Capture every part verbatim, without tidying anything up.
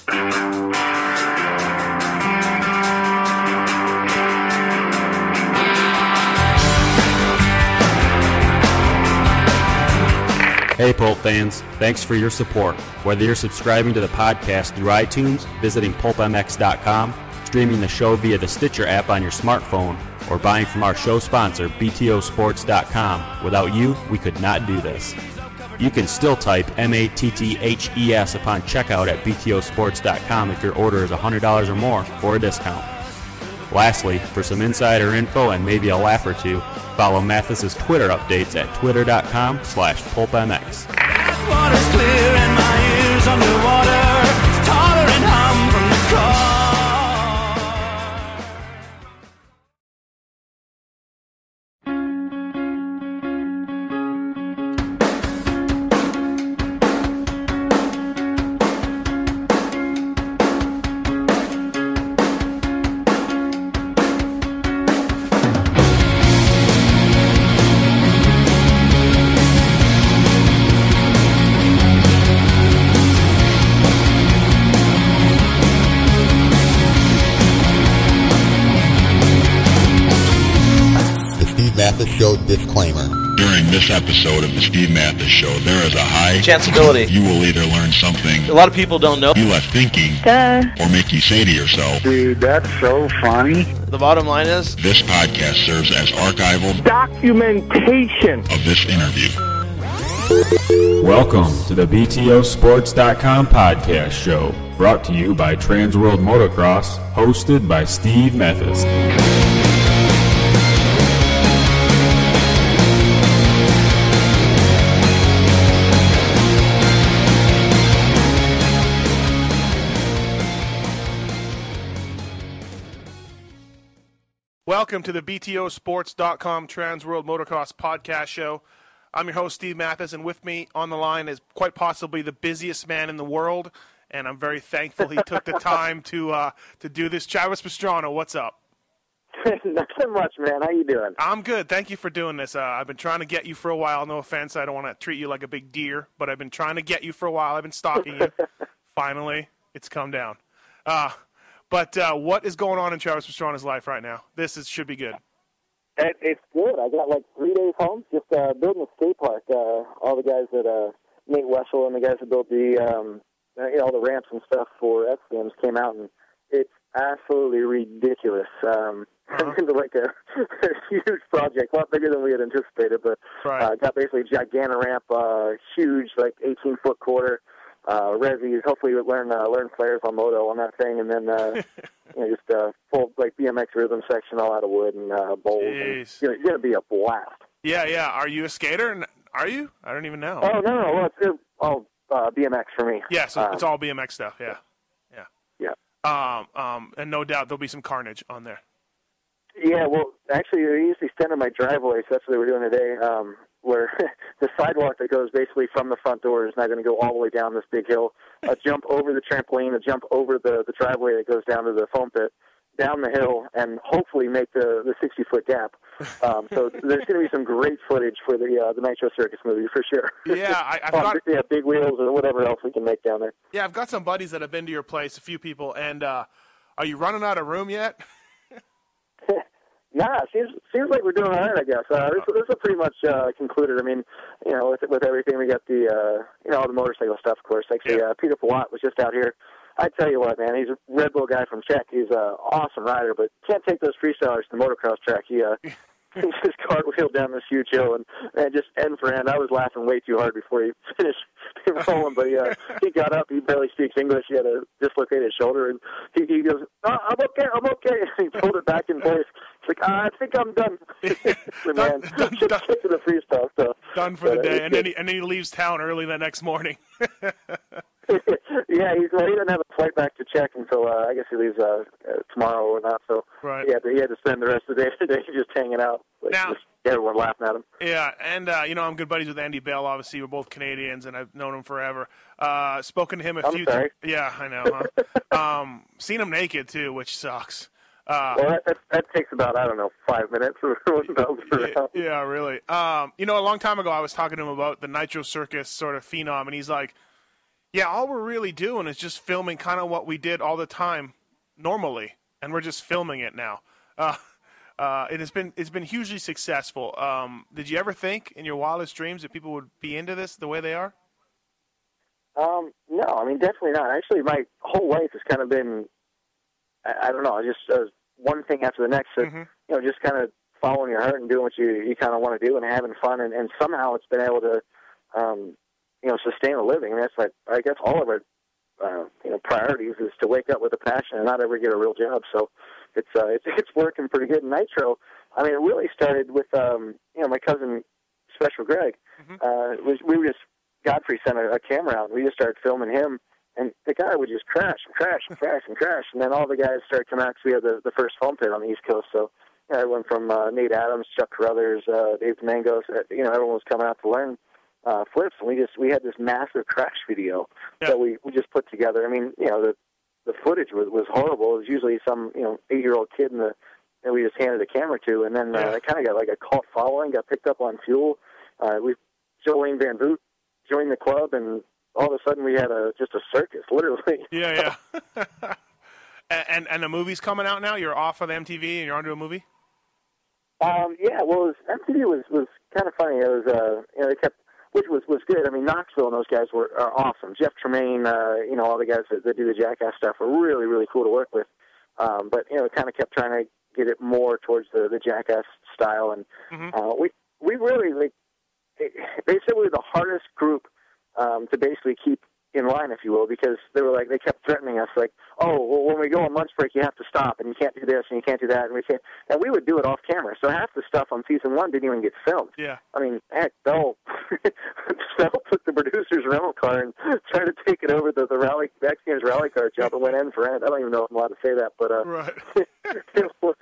Hey Pulp fans, thanks for your support. Whether you're subscribing to the podcast through iTunes, visiting pulp m x dot com, streaming the show via the Stitcher app on your smartphone, or buying from our show sponsor, b t o sports dot com, without you, we could not do this. You can still type M A T T H E S upon checkout at b t o sports dot com if your order is one hundred dollars or more for a discount. Lastly, for some insider info and maybe a laugh or two, follow Mathis's Twitter updates at twitter dot com slash pulp m x. Water's clear and my ears underwater, tolerant hum from the car. Mathis Show disclaimer. During this episode of the Steve Mathis Show, there is a high chanceability you will either learn something a lot of people don't know you left thinking Duh. or make you say to yourself, dude, that's so funny. The bottom line is this podcast serves as archival documentation of this interview. Welcome to the b t o sports dot com podcast show, brought to you by Transworld Motocross, hosted by Steve Mathis. Welcome to the b t o sports dot com Transworld Motocross podcast show. I'm your host, Steve Mathis, and with me on the line is quite possibly the busiest man in the world, and I'm very thankful he took the time to uh, to do this. Travis Pastrana, what's up? Nothing much, man. How you doing? I'm good. Thank you for doing this. Uh, I've been trying to get you for a while. No offense. I don't want to treat you like a big deer, but I've been trying to get you for a while. I've been stalking you. Finally, it's come down. Uh But uh, what is going on in Travis Pastrana's life right now? This is, should be good. It, it's good. I got like three days home, just uh, building a skate park. Uh, all the guys that uh, Nate Wessel and the guys that built the um, you know all the ramps and stuff for X Games came out, and it's absolutely ridiculous. Um, uh-huh. It's like a, a huge project, a lot bigger than we had anticipated. But right. uh, got basically a gigantic ramp, uh, huge, like eighteen foot quarter. Uh, Resi's, hopefully we learn uh, learn flares on moto on that thing, and then uh, you know, just uh, full like B M X rhythm section all out of wood and uh, bowls. And, you know, it's gonna be a blast. Yeah, yeah. Are you a skater? Are you? I don't even know. Oh no, no, well, it's, it's all uh, B M X for me. Yeah, so um, it's all B M X stuff. Yeah, yeah, yeah. Um, um, and no doubt there'll be some carnage on there. Yeah, well, actually, they usually stand in my driveway, so that's what they were doing today. Um, where the sidewalk that goes basically from the front door is now going to go all the way down this big hill, a jump over the trampoline, a jump over the, the driveway that goes down to the foam pit, down the hill, and hopefully make the the sixty-foot gap. Um, so there's going to be some great footage for the uh, the Nitro Circus movie for sure. Yeah, I, I've oh, got yeah, big wheels or whatever else we can make down there. Yeah, I've got some buddies that have been to your place, a few people, and uh, are you running out of room yet? Nah, seems seems like we're doing all right, I guess. Uh, this, this is pretty much uh, concluded. I mean, you know, with with everything, we got the uh, you know all the motorcycle stuff, of course. Actually, yeah. uh, Peter Pawat was just out here. I tell you what, man, he's a Red Bull guy from Czech. He's an awesome rider, but can't take those freestylers to the motocross track. He uh, he just cartwheeled down this huge hill and, and just end for end. I was laughing way too hard before he finished rolling, but he, uh, he got up. He barely speaks English. He had a dislocated shoulder, and he, he goes, oh, "I'm okay, I'm okay." And he pulled it back in place. He's like, "I think I'm done." so, man, done, done, just done, get to the freestyle stuff. Done for but, the day, uh, and then he and then he leaves town early the next morning. yeah, he's well, he doesn't have a flight back to Czech until uh, I guess he leaves uh, uh, tomorrow or not. So right. he had to, he had to spend the rest of the day today just hanging out. Like, now, just everyone laughing at him. Yeah, and uh, you know I'm good buddies with Andy Bell. Obviously, we're both Canadians, and I've known him forever. Uh, spoken to him a I'm few times. Yeah, I know. Huh? um, seen him naked too, which sucks. Uh, well, that, that, that takes about, I don't know, five minutes. yeah, yeah, really. Um, you know, a long time ago, I was talking to him about the Nitro Circus sort of phenom, and he's like, Yeah, all we're really doing is just filming kind of what we did all the time normally, and we're just filming it now. Uh, uh, it has been it's been hugely successful. Um, did you ever think in your wildest dreams that people would be into this the way they are? Um, no, I mean, definitely not. Actually, my whole life has kind of been, I, I don't know, just uh, one thing after the next. So, Mm-hmm. you know, just kind of following your heart and doing what you, you kind of want to do and having fun. And, and somehow it's been able to, um, you know, sustain a living. And that's like, I guess all of our, uh, you know, priorities is to wake up with a passion and not ever get a real job. So it's, uh, it's, it's working pretty good. Nitro, I mean, it really started with, um, you know, my cousin, Special Greg. Mm-hmm. Uh, was, we were just, Godfrey sent a, a camera out, and we just started filming him, and the guy would just crash and crash and crash and crash, and then all the guys started coming out because we had the, the first foam pit on the East Coast, so you know, everyone from uh, Nate Adams, Chuck Carruthers, uh, Dave Domangos, uh, you know, everyone was coming out to learn uh, flips, and we just we had this massive crash video Yeah. that we, we just put together. I mean, you know, the the footage was, was horrible. It was usually some you know eight-year-old kid in the that we just handed a camera to, and then uh, Yeah. it kind of got like a cult following, got picked up on Fuel. Uh, we Jolene Van Voot joined the club, and all of a sudden we had a just a circus, literally. Yeah, yeah. and, and and the movie's coming out now? You're off of M T V and you're onto a movie? Um, yeah, well, it was, M T V was was kind of funny. It was, uh, you know, they kept, which was was good. I mean, Knoxville and those guys were are awesome. Jeff Tremaine, uh, you know, all the guys that, that do the Jackass stuff were really really cool to work with. Um, but you know, kind of kept trying to get it more towards the the Jackass style, and Mm-hmm. uh, we we really like. They said we were the hardest group um, to basically keep in line, if you will, because they were like they kept threatening us, like, oh, well, when we go on lunch break, you have to stop, and you can't do this, and you can't do that, and we can't. And we would do it off camera, so half the stuff on season one didn't even get filmed. Yeah. I mean, heck, Bell, Bell took the producer's rental car and tried to take it over the the rally X Games rally car jump and went end for end. I don't even know if I'm allowed to say that, but uh, Right. it was,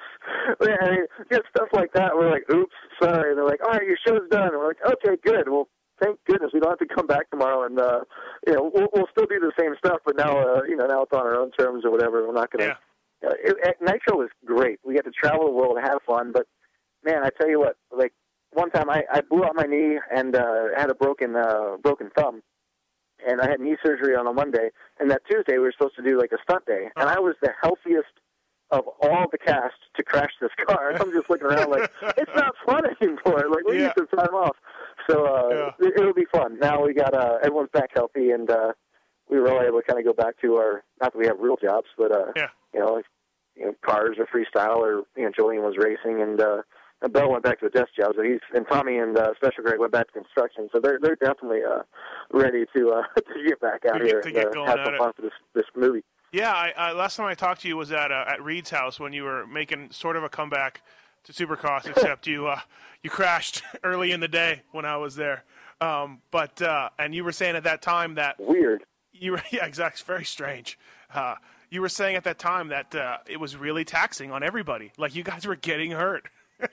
I mean, just stuff like that. We're like, oops, sorry. And they're like, all right, your show's done. And we're like, okay, good. Well, thank goodness we don't have to come back tomorrow, and uh, you know, we'll, we'll still do the same stuff, but now, uh, you know, now it's on our own terms or whatever. We're not going to. Yeah. Uh, it, it, Nitro was great. We got to travel the world and have fun, but man, I tell you what, like one time I, I blew out my knee and uh, had a broken uh, broken thumb. And I had knee surgery on a Monday, and that Tuesday we were supposed to do like a stunt day, and I was the healthiest of all the cast to crash this car. And I'm just looking around like, it's not fun anymore. Like, we Yeah. need some time off. So uh, Yeah. it, it'll be fun. Now we got, uh, everyone's back healthy, and uh, we were all able to kind of go back to our, not that we have real jobs, but, uh, Yeah. you know, like, you know, cars or freestyle, or, you know, Jolene was racing, and, uh, and Bill went back to the desk job, so he's, and Tommy and uh, Special Greg went back to construction, so they're they're definitely uh, ready to uh, to get back out To get- here to and get uh, going have at some it. fun for this this movie. Yeah, I, I, last time I talked to you was at uh, at Reed's house when you were making sort of a comeback to Supercross, except you uh, you crashed early in the day when I was there. Um, but uh, and you were saying at that time that Weird. you were yeah, exactly, it's very strange. Uh, you were saying at that time that uh, it was really taxing on everybody. Like you guys were getting hurt.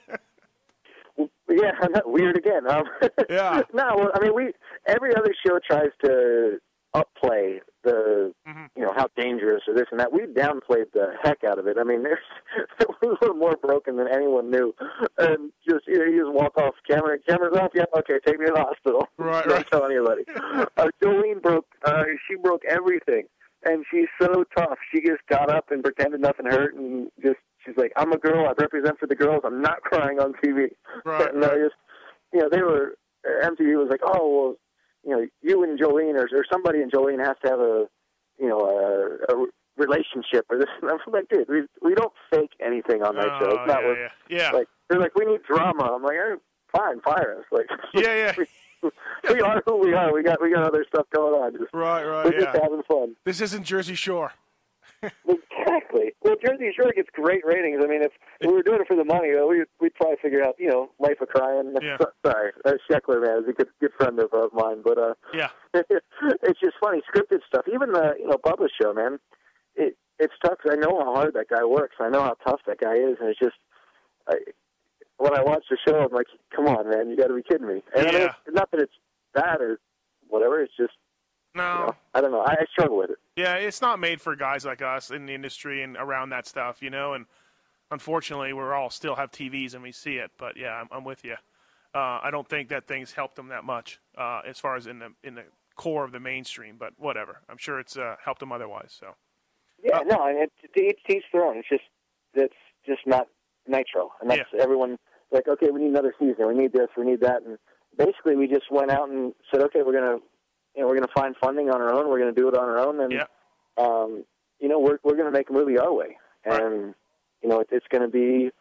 Yeah, not weird again. Um, Yeah. No, well, I mean, we every other show tries to upplay the, Mm-hmm. you know, how dangerous or this and that. We downplayed the heck out of it. I mean, there's we were more broken than anyone knew, and just you know, you just walk off camera. Camera's off. Yeah, okay, take me to the hospital. Right, Don't right. tell anybody. uh, Jolene broke. Uh, she broke everything, and she's so tough. She just got up and pretended nothing hurt, and just. She's like, I'm a girl. I represent for the girls. I'm not crying on T V. Right, and I just, you know, they were, M T V was like, oh, well, you know, you and Jolene or, or somebody and Jolene has to have a, you know, a, a relationship or this. And I'm like, dude, we we don't fake anything on that Oh, show. It's not yeah, what, yeah. Yeah. like, they're like, we need drama. I'm like, eh, fine, fire us. Like, Yeah, yeah. we, we are who we are. We got we got other stuff going on. Just, Right, right, we're yeah. just having fun. This isn't Jersey Shore. Exactly. Well, Jersey Shore gets great ratings. I mean, if we were doing it for the money, though, we, we'd probably figure out, you know, Life of Crime. Yeah. Sorry, uh, Sheckler, man, is a good, good friend of, of mine. But uh, Yeah. it's just funny, scripted stuff. Even the, you know, Bubba's show, man, it it's tough 'cause I know how hard that guy works. I know how tough that guy is. And it's just, I, when I watch the show, I'm like, come on, man, you got to be kidding me. And I mean, Yeah. it's, not that it's bad or whatever. It's just, No. you know, I don't know. I, I struggle with it. Yeah, it's not made for guys like us in the industry and around that stuff, you know. And unfortunately, we're all still have T Vs and we see it. But yeah, I'm, I'm with you. Uh, I don't think that things helped them that much uh, as far as in the in the core of the mainstream, but whatever. I'm sure it's uh, helped him otherwise. So. Yeah, uh, no, and it, to each teach their own. It's just that's just not Nitro, and that's yeah. everyone like, okay, we need another season, we need this, we need that, and basically we just went out and said, okay, we're gonna, you know, we're gonna find funding on our own, we're gonna do it on our own, and yeah. um, you know, we're we're gonna make a movie our way, and right. you know, it, it's gonna be,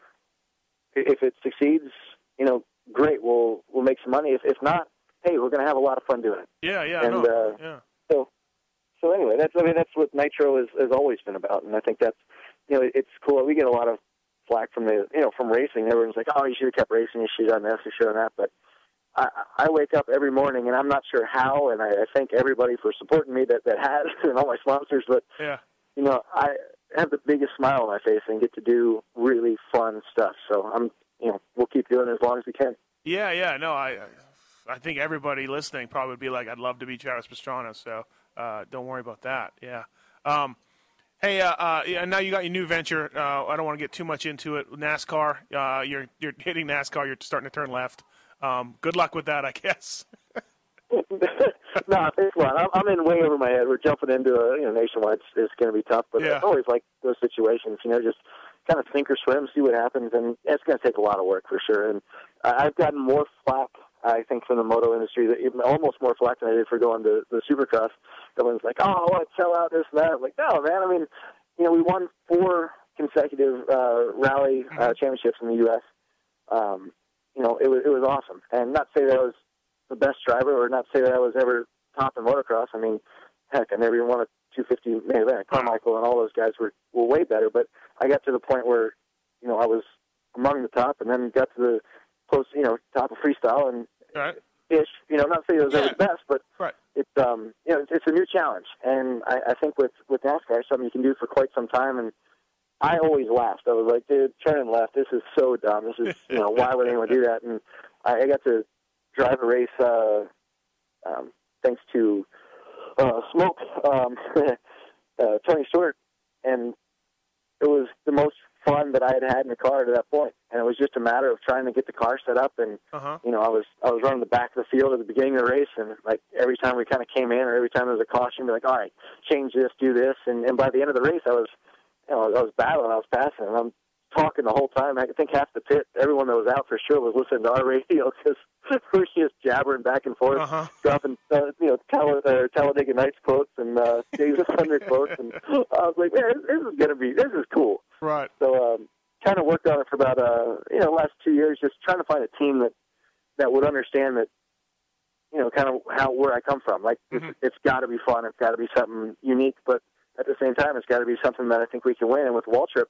if it succeeds, you know, great, we'll we'll make some money. If if not, hey, we're gonna have a lot of fun doing it. Yeah, yeah, and, no, uh, yeah. So. So anyway, that's I mean that's what Nitro has, has always been about, and I think that's you know it's cool. We get a lot of flack from the you know from racing. Everyone's like, oh, you should have kept racing. You should have done this. You should have done that. But I, I wake up every morning, and I'm not sure how. And I, I thank everybody for supporting me that that has, and all my sponsors. But yeah. you know, I have the biggest smile on my face and get to do really fun stuff. So I'm you know we'll keep doing it as long as we can. Yeah, yeah. No, I I think everybody listening probably would be like, I'd love to be Travis Pastrana. So. Uh, don't worry about that. Yeah. Um, hey, uh, uh, yeah, now you got your new venture. Uh, I don't want to get too much into it. NASCAR. Uh, you're you're hitting NASCAR. You're starting to turn left. Um, good luck with that, I guess. No, it's fun. I'm, I'm in way over my head. We're jumping into a you know nationwide. It's, it's going to be tough, but yeah. it's always like those situations. You know, just kind of sink or swim, see what happens, and it's going to take a lot of work for sure. And I've gotten more flack, I think, from the moto industry, that even almost more flack than I did for going to the Supercross. Everyone's like, "Oh, what, sell out this and that." I'm like, no, man. I mean, you know, we won four consecutive uh, rally uh, championships in the U S Um, you know, it was it was awesome, and not to say that I was the best driver, or not to say that I was ever top in motocross. I mean, heck, I never even won a two fifty main event. Carmichael and all those guys were were way better, but I got to the point where, you know, I was among the top, and then got to the close, you know, top of freestyle and right. ish. You know, not to say it was yeah. ever the best, but right. it's um, you know, it's, it's a new challenge, and I, I think with with NASCAR, something you can do for quite some time. And I always laughed. I was like, dude, turning left, this is so dumb. This is, you know, why would anyone do that? And I, I got to drive a race uh, um, thanks to uh, Smoke, um, uh, Tony Stewart, and it was the most fun that I had had in the car to that point. And it was just a matter of trying to get the car set up. And uh-huh. you know, I was I was running the back of the field at the beginning of the race, and like every time we kind of came in, or every time there was a caution, be like, all right, change this, do this. And, and by the end of the race, I was, you know, I was battling, I was passing, and I'm talking the whole time. I think half the pit, everyone that was out for sure, was listening to our radio, because we were just jabbering back and forth, uh-huh. dropping, uh, you know, Tal- uh, Talladega Nights quotes and uh, Days of Thunder quotes, and I was like, man, this is gonna be, this is cool. Right. So, um, kind of worked on it for about, uh, you know, the last two years, just trying to find a team that that would understand that, you know, kind of how where I come from. Like, mm-hmm. it's, it's got to be fun. It's got to be something unique, but at the same time, it's got to be something that I think we can win. And with Waltrip,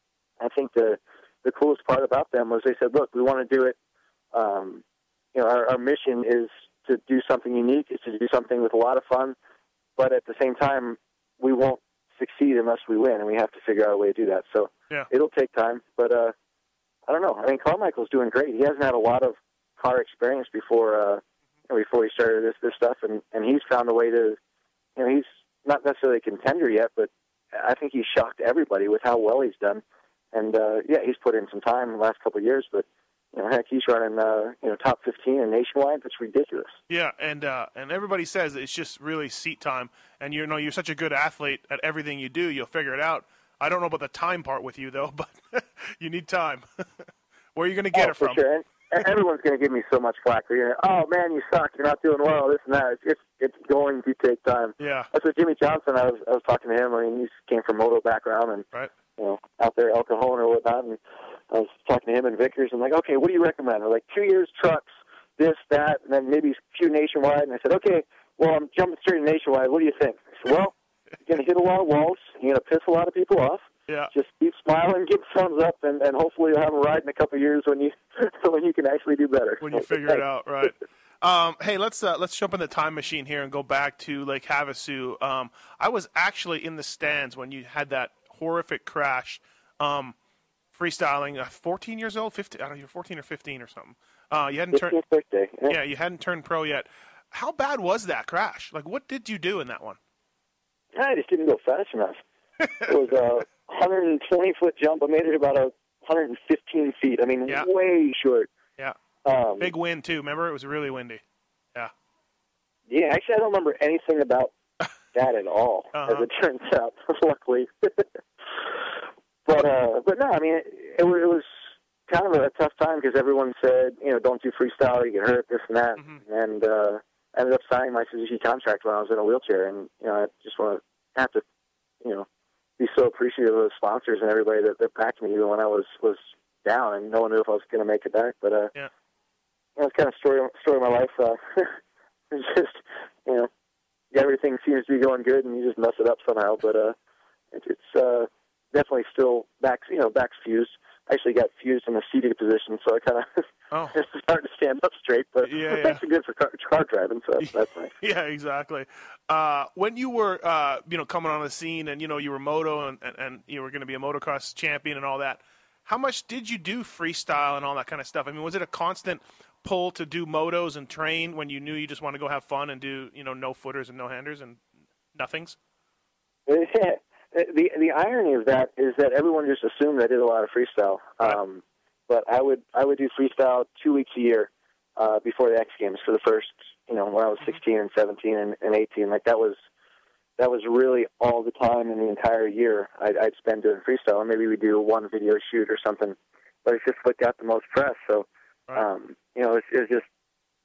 I think the the coolest part about them was they said, look, we want to do it. Um, you know, our, our mission is to do something unique, is to do something with a lot of fun, but at the same time, we won't succeed unless we win, and we have to figure out a way to do that. So yeah. it'll take time, but uh, I don't know. I mean, Carmichael's doing great. He hasn't had a lot of car experience before uh, you know, before he started this this stuff, and, and he's found a way to, you know, he's not necessarily a contender yet, but I think he's shocked everybody with how well he's done. And uh, yeah, he's put in some time in the last couple of years, but you know, heck, he's running uh, you know top fifteen in nationwide. That's ridiculous. Yeah, and uh, and everybody says it's just really seat time, and you know you're such a good athlete at everything you do, you'll figure it out. I don't know about the time part with you though, but you need time. Where are you going to get oh, it from? For sure. And everyone's going to give me so much flack for you. Oh man, you suck. You're not doing well. This and that. It's it's, it's going to take time. Yeah. That's what Jimmy Johnson. I was I was talking to him. I mean, he came from moto background and right. you know out there El Cajon or whatnot. And I was talking to him and Vickers. I'm like, okay, what do you recommend? They're like two years trucks, this, that, and then maybe a few nationwide. And I said, okay, well, I'm jumping straight to nationwide. What do you think? I said, well, you're going to hit a lot of walls. You're going to piss a lot of people off. Yeah. Just keep smiling, give thumbs up, and, and hopefully you'll have a ride in a couple of years when you when you can actually do better. When you figure it out, right? Um, hey, let's uh, let's jump in the time machine here and go back to Lake Havasu. Um, I was actually in the stands when you had that horrific crash, um, freestyling. Uh, fourteen years old, fifteen. I don't know, you're fourteen or fifteen or something. Uh, you hadn't turned. Birthday. Yeah. yeah, you hadn't turned pro yet. How bad was that crash? Like, what did you do in that one? I just didn't go fast enough. It was a one hundred twenty foot jump. I made it about a one hundred fifteen feet. I mean, yeah. way short. Yeah. Um, Big wind too. Remember, it was really windy. Yeah. Yeah, actually, I don't remember anything about that at all, uh-huh. as it turns out, luckily. but, uh, but no, I mean, it, it, it was kind of a tough time because everyone said, you know, don't do freestyle, you get hurt, this and that. Mm-hmm. And uh, I ended up signing my Suzuki contract when I was in a wheelchair. And, you know, I just want to have to, you know, be so appreciative of the sponsors and everybody that, that backed me even when I was, was down and no one knew if I was going to make it back. But, uh, yeah. you know, it's kind of story, story of my life. Uh, it's just, you know, everything seems to be going good and you just mess it up somehow. But uh, it, it's uh, definitely still back, you know, back's fused. I actually got fused in a seated position, so I kind of oh. it's hard to stand up straight. But yeah, it's actually good for car, car driving, so that's, that's nice. Yeah, exactly. Uh, when you were, uh, you know, coming on the scene, and you know, you were moto, and, and, and you were going to be a motocross champion and all that. How much did you do freestyle and all that kind of stuff? I mean, was it a constant pull to do motos and train when you knew you just want to go have fun and do, you know, no footers and no handers and nothings? Yeah. The the irony of that is that everyone just assumed I did a lot of freestyle. Right. Um, but I would I would do freestyle two weeks a year uh, before the X Games for the first, you know, when I was sixteen and seventeen and, and eighteen. Like that was that was really all the time in the entire year I'd, I'd spend doing freestyle. And maybe we do one video shoot or something. But it's just what got the most press. So, right. um, you know, it, it was just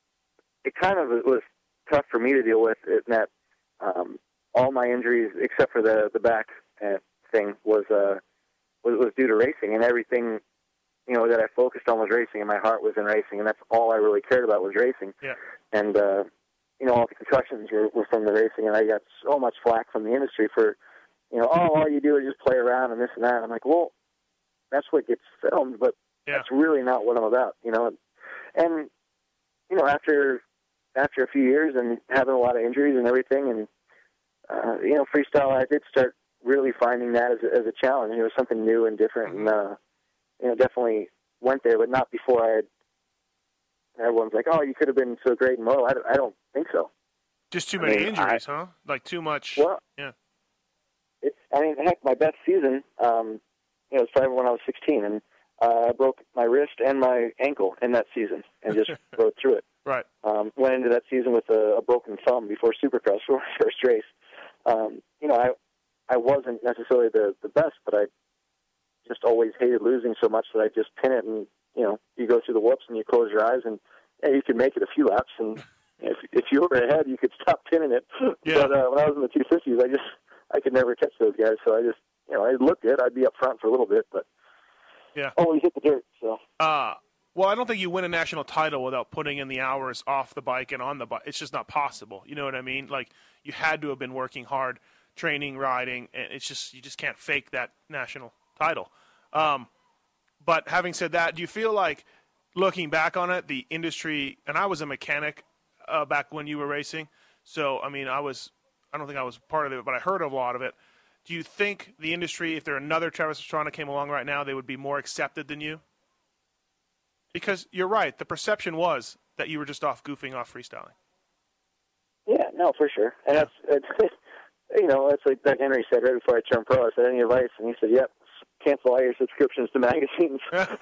it kind of was tough for me to deal with in that. Um, all my injuries, except for the the back uh, thing, was uh was, was due to racing, and everything, you know, that I focused on was racing, and my heart was in racing, and that's all I really cared about was racing. Yeah. And uh, you know, all the concussions were, were from the racing, and I got so much flack from the industry for, you know, oh, all you do is just play around and this and that. I'm like, well, that's what gets filmed, but yeah. that's really not what I'm about, you know. And, and you know, after after a few years and having a lot of injuries and everything, and Uh, you know, freestyle, I did start really finding that as a, as a challenge. It was something new and different, and, uh, you know, definitely went there, but not before I had, everyone's like, oh, you could have been so great in moto. I don't, I don't think so. Just too I many mean, injuries, I, huh? Like too much. Well, yeah. It's, I mean, heck, my best season, um, you know, it started when I was sixteen, and uh, I broke my wrist and my ankle in that season and just rode through it. Right. Um, went into that season with a, a broken thumb before Supercross for my first race. Um, you know, I I wasn't necessarily the, the best, but I just always hated losing so much that I just pin it, and you know, you go through the whoops and you close your eyes, and yeah, you can make it a few laps, and if if you were ahead, you could stop pinning it. Yeah. But uh, when I was in the two fifties, I just I could never catch those guys, so I just you know I looked good. I'd be up front for a little bit, but yeah, always hit the dirt. So. Uh Well, I don't think you win a national title without putting in the hours off the bike and on the bike. It's just not possible. You know what I mean? Like, you had to have been working hard, training, riding, and it's just, you just can't fake that national title. Um, but having said that, do you feel like, looking back on it, the industry, and I was a mechanic uh, back when you were racing, so, I mean, I was, I don't think I was part of it, but I heard of a lot of it. Do you think the industry, if there another Travis Pastrana came along right now, they would be more accepted than you? Because you're right, the perception was that you were just off goofing off freestyling. Yeah, no, for sure. And that's, it's, you know, that's like Doug Henry said right before I turned pro. I said, any advice? And he said, yep, cancel all your subscriptions to magazines.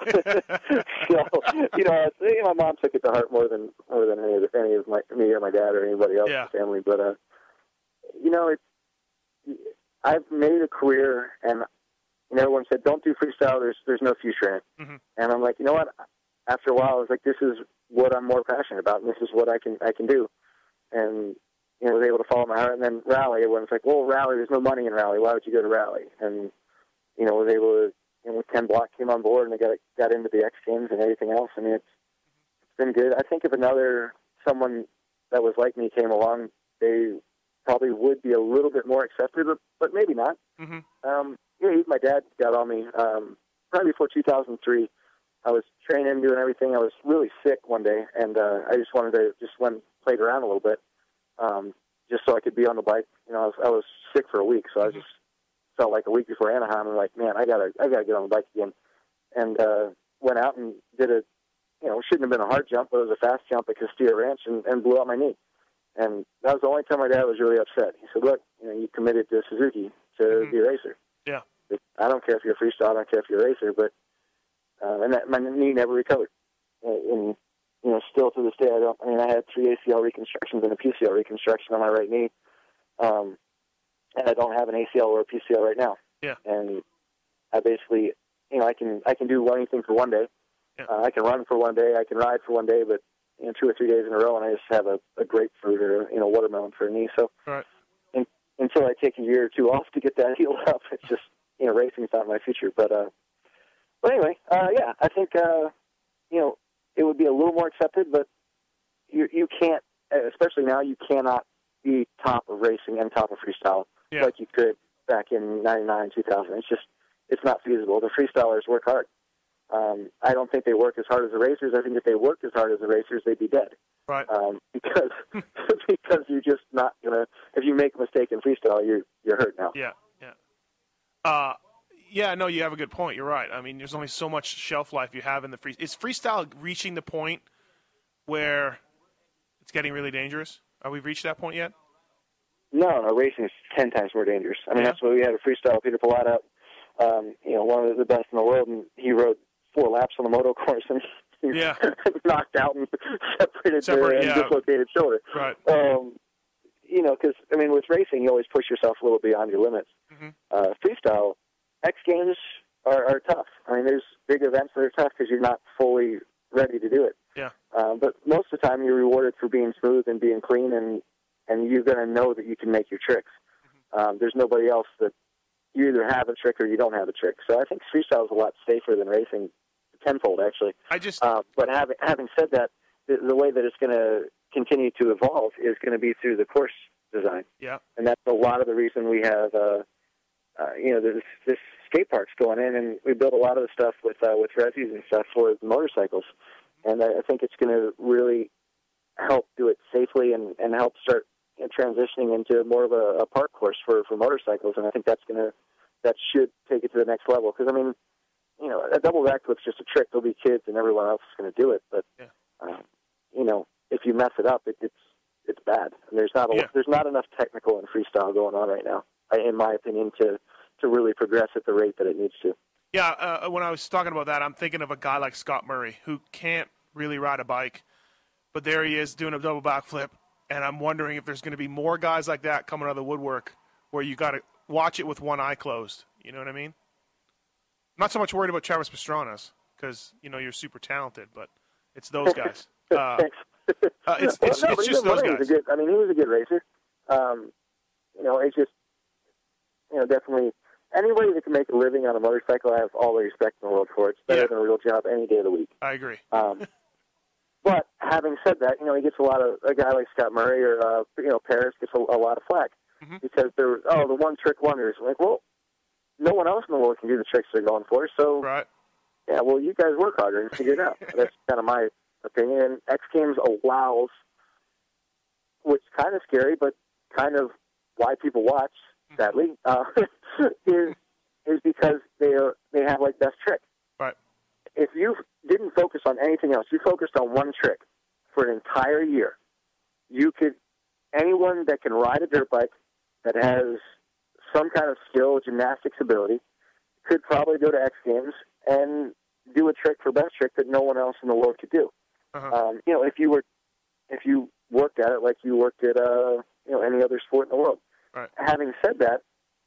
So, you know, it's, you know, my mom took it to heart more than more than any of, any of my, me or my dad or anybody else yeah. in the family. But, uh, you know, it's, I've made a career, and you know, everyone said, don't do freestyle, there's, there's no future in it. Mm-hmm. And I'm like, you know what? After a while, I was like, this is what I'm more passionate about, and this is what I can I can do. And, you know, I was able to follow my heart. And then rally, everyone's like, well, rally, there's no money in rally. Why would you go to rally? And, you know, I was able to, you know, Ken Block came on board, and I got got into the X Games and everything else. I mean, it's, it's been good. I think if another, someone that was like me came along, they probably would be a little bit more accepted, but, but maybe not. Mm-hmm. Um, yeah, my dad got on me um, probably before two thousand three. I was training, doing everything. I was really sick one day, and uh, I just wanted to just went played around a little bit, um, just so I could be on the bike. You know, I was, I was sick for a week, so I just felt like a week before Anaheim. I'm like, man, I gotta, I gotta get on the bike again, and uh, went out and did a, you know, it shouldn't have been a hard jump, but it was a fast jump at Castilla Ranch, and, and blew out my knee. And that was the only time my dad was really upset. He said, look, you know, you committed to Suzuki to mm-hmm. be a racer. Yeah. I don't care if you're a freestyle, I don't care if you're a racer, but Uh, and that, my knee never recovered. Uh, and, you know, still to this day, I don't. I mean, I had three A C L reconstructions and a P C L reconstruction on my right knee, um, and I don't have an A C L or a P C L right now. Yeah. And I basically, you know, I can I can do anything for one day. Yeah. Uh, I can run for one day. I can ride for one day, but you know, two or three days in a row, and I just have a, a grapefruit or you know watermelon for a knee. So Right. in, until I take a year or two off to get that healed up, it's just you know racing's not my future. But uh, but anyway, uh, yeah, I think uh, you know it would be a little more accepted, but you you can't, especially now, you cannot be top of racing and top of freestyle Yeah. like you could back in ninety-nine, two thousand. It's just it's not feasible. The freestylers work hard. Um, I don't think they work as hard as the racers. I think if they worked as hard as the racers, they'd be dead. Right. Um, because because you're just not gonna. If you make a mistake in freestyle, you're you're hurt now. Yeah, yeah. Uh, yeah, no, you have a good point. You're right. I mean, there's only so much shelf life you have in the free. Is freestyle reaching the point where it's getting really dangerous? Are we reached that point yet? No, no, racing is ten times more dangerous. I mean, Yeah. that's why we had a freestyle Peter Pilata, um, you know, one of the best in the world, and he rode four laps on the moto course and he Yeah. knocked out and separated Separate, the yeah. and dislocated shoulder. Right. Um, you know, because I mean, with racing, you always push yourself a little beyond your limits. Mm-hmm. Uh, freestyle, X Games are, are tough. I mean, there's big events that are tough because you're not fully ready to do it. Yeah. Uh, but most of the time, you're rewarded for being smooth and being clean, and and you're going to know that you can make your tricks. Mm-hmm. Um, there's nobody else that you either have a trick or you don't have a trick. So I think freestyle is a lot safer than racing, tenfold actually. I just. Uh, but having having said that, the, the way that it's going to continue to evolve is going to be through the course design, Yeah. and that's a lot of the reason we have, uh, uh, you know, this this skate parks going in, and we built a lot of the stuff with uh, with resis and stuff for the motorcycles, and I, I think it's going to really help do it safely and, and help start transitioning into more of a, a park course for, for motorcycles, and I think that's going to that should take it to the next level. Because I mean, you know, a double backflip's just a trick. There'll be kids, and everyone else is going to do it. But Yeah. um, you know, if you mess it up, it, it's it's bad. And there's not a, Yeah. there's not enough technical and freestyle going on right now, in my opinion, to to really progress at the rate that it needs to. Yeah, uh, when I was talking about that, I'm thinking of a guy like Scott Murray who can't really ride a bike, but there he is doing a double backflip, and I'm wondering if there's going to be more guys like that coming out of the woodwork where you got to watch it with one eye closed. You know what I mean? I'm not so much worried about Travis Pastrana's because, you know, you're super talented, but it's those guys. Uh, Thanks. uh, it's Well, it's, no, it's but just even those Murray was guys. a good, I mean, he was a good racer. Um, you know, it's just, you know, definitely anybody that can make a living on a motorcycle, I have all the respect in the world for it. It's better Yeah. than a real job any day of the week. I agree. Um, but having said that, you know, he gets a lot of, a guy like Scott Murray or, uh, you know, Paris gets a, a lot of flack Mhm. because they're, oh, the one-trick wonders. Like, well, no one else in the world can do the tricks they're going for, so, Right. yeah, well, you guys work harder and figure it out. That's kind of my opinion. And X Games allows, which is kind of scary, but kind of why people watch, sadly, uh, is is because they are they have like best trick. Right. If you didn't focus on anything else, you focused on one trick for an entire year, you could anyone that can ride a dirt bike that has some kind of skill, gymnastics ability, could probably go to X Games and do a trick for best trick that no one else in the world could do. Uh-huh. Um, you know, if you were, if you worked at it like you worked at, uh, you know, any other sport in the world. Right. Having said that,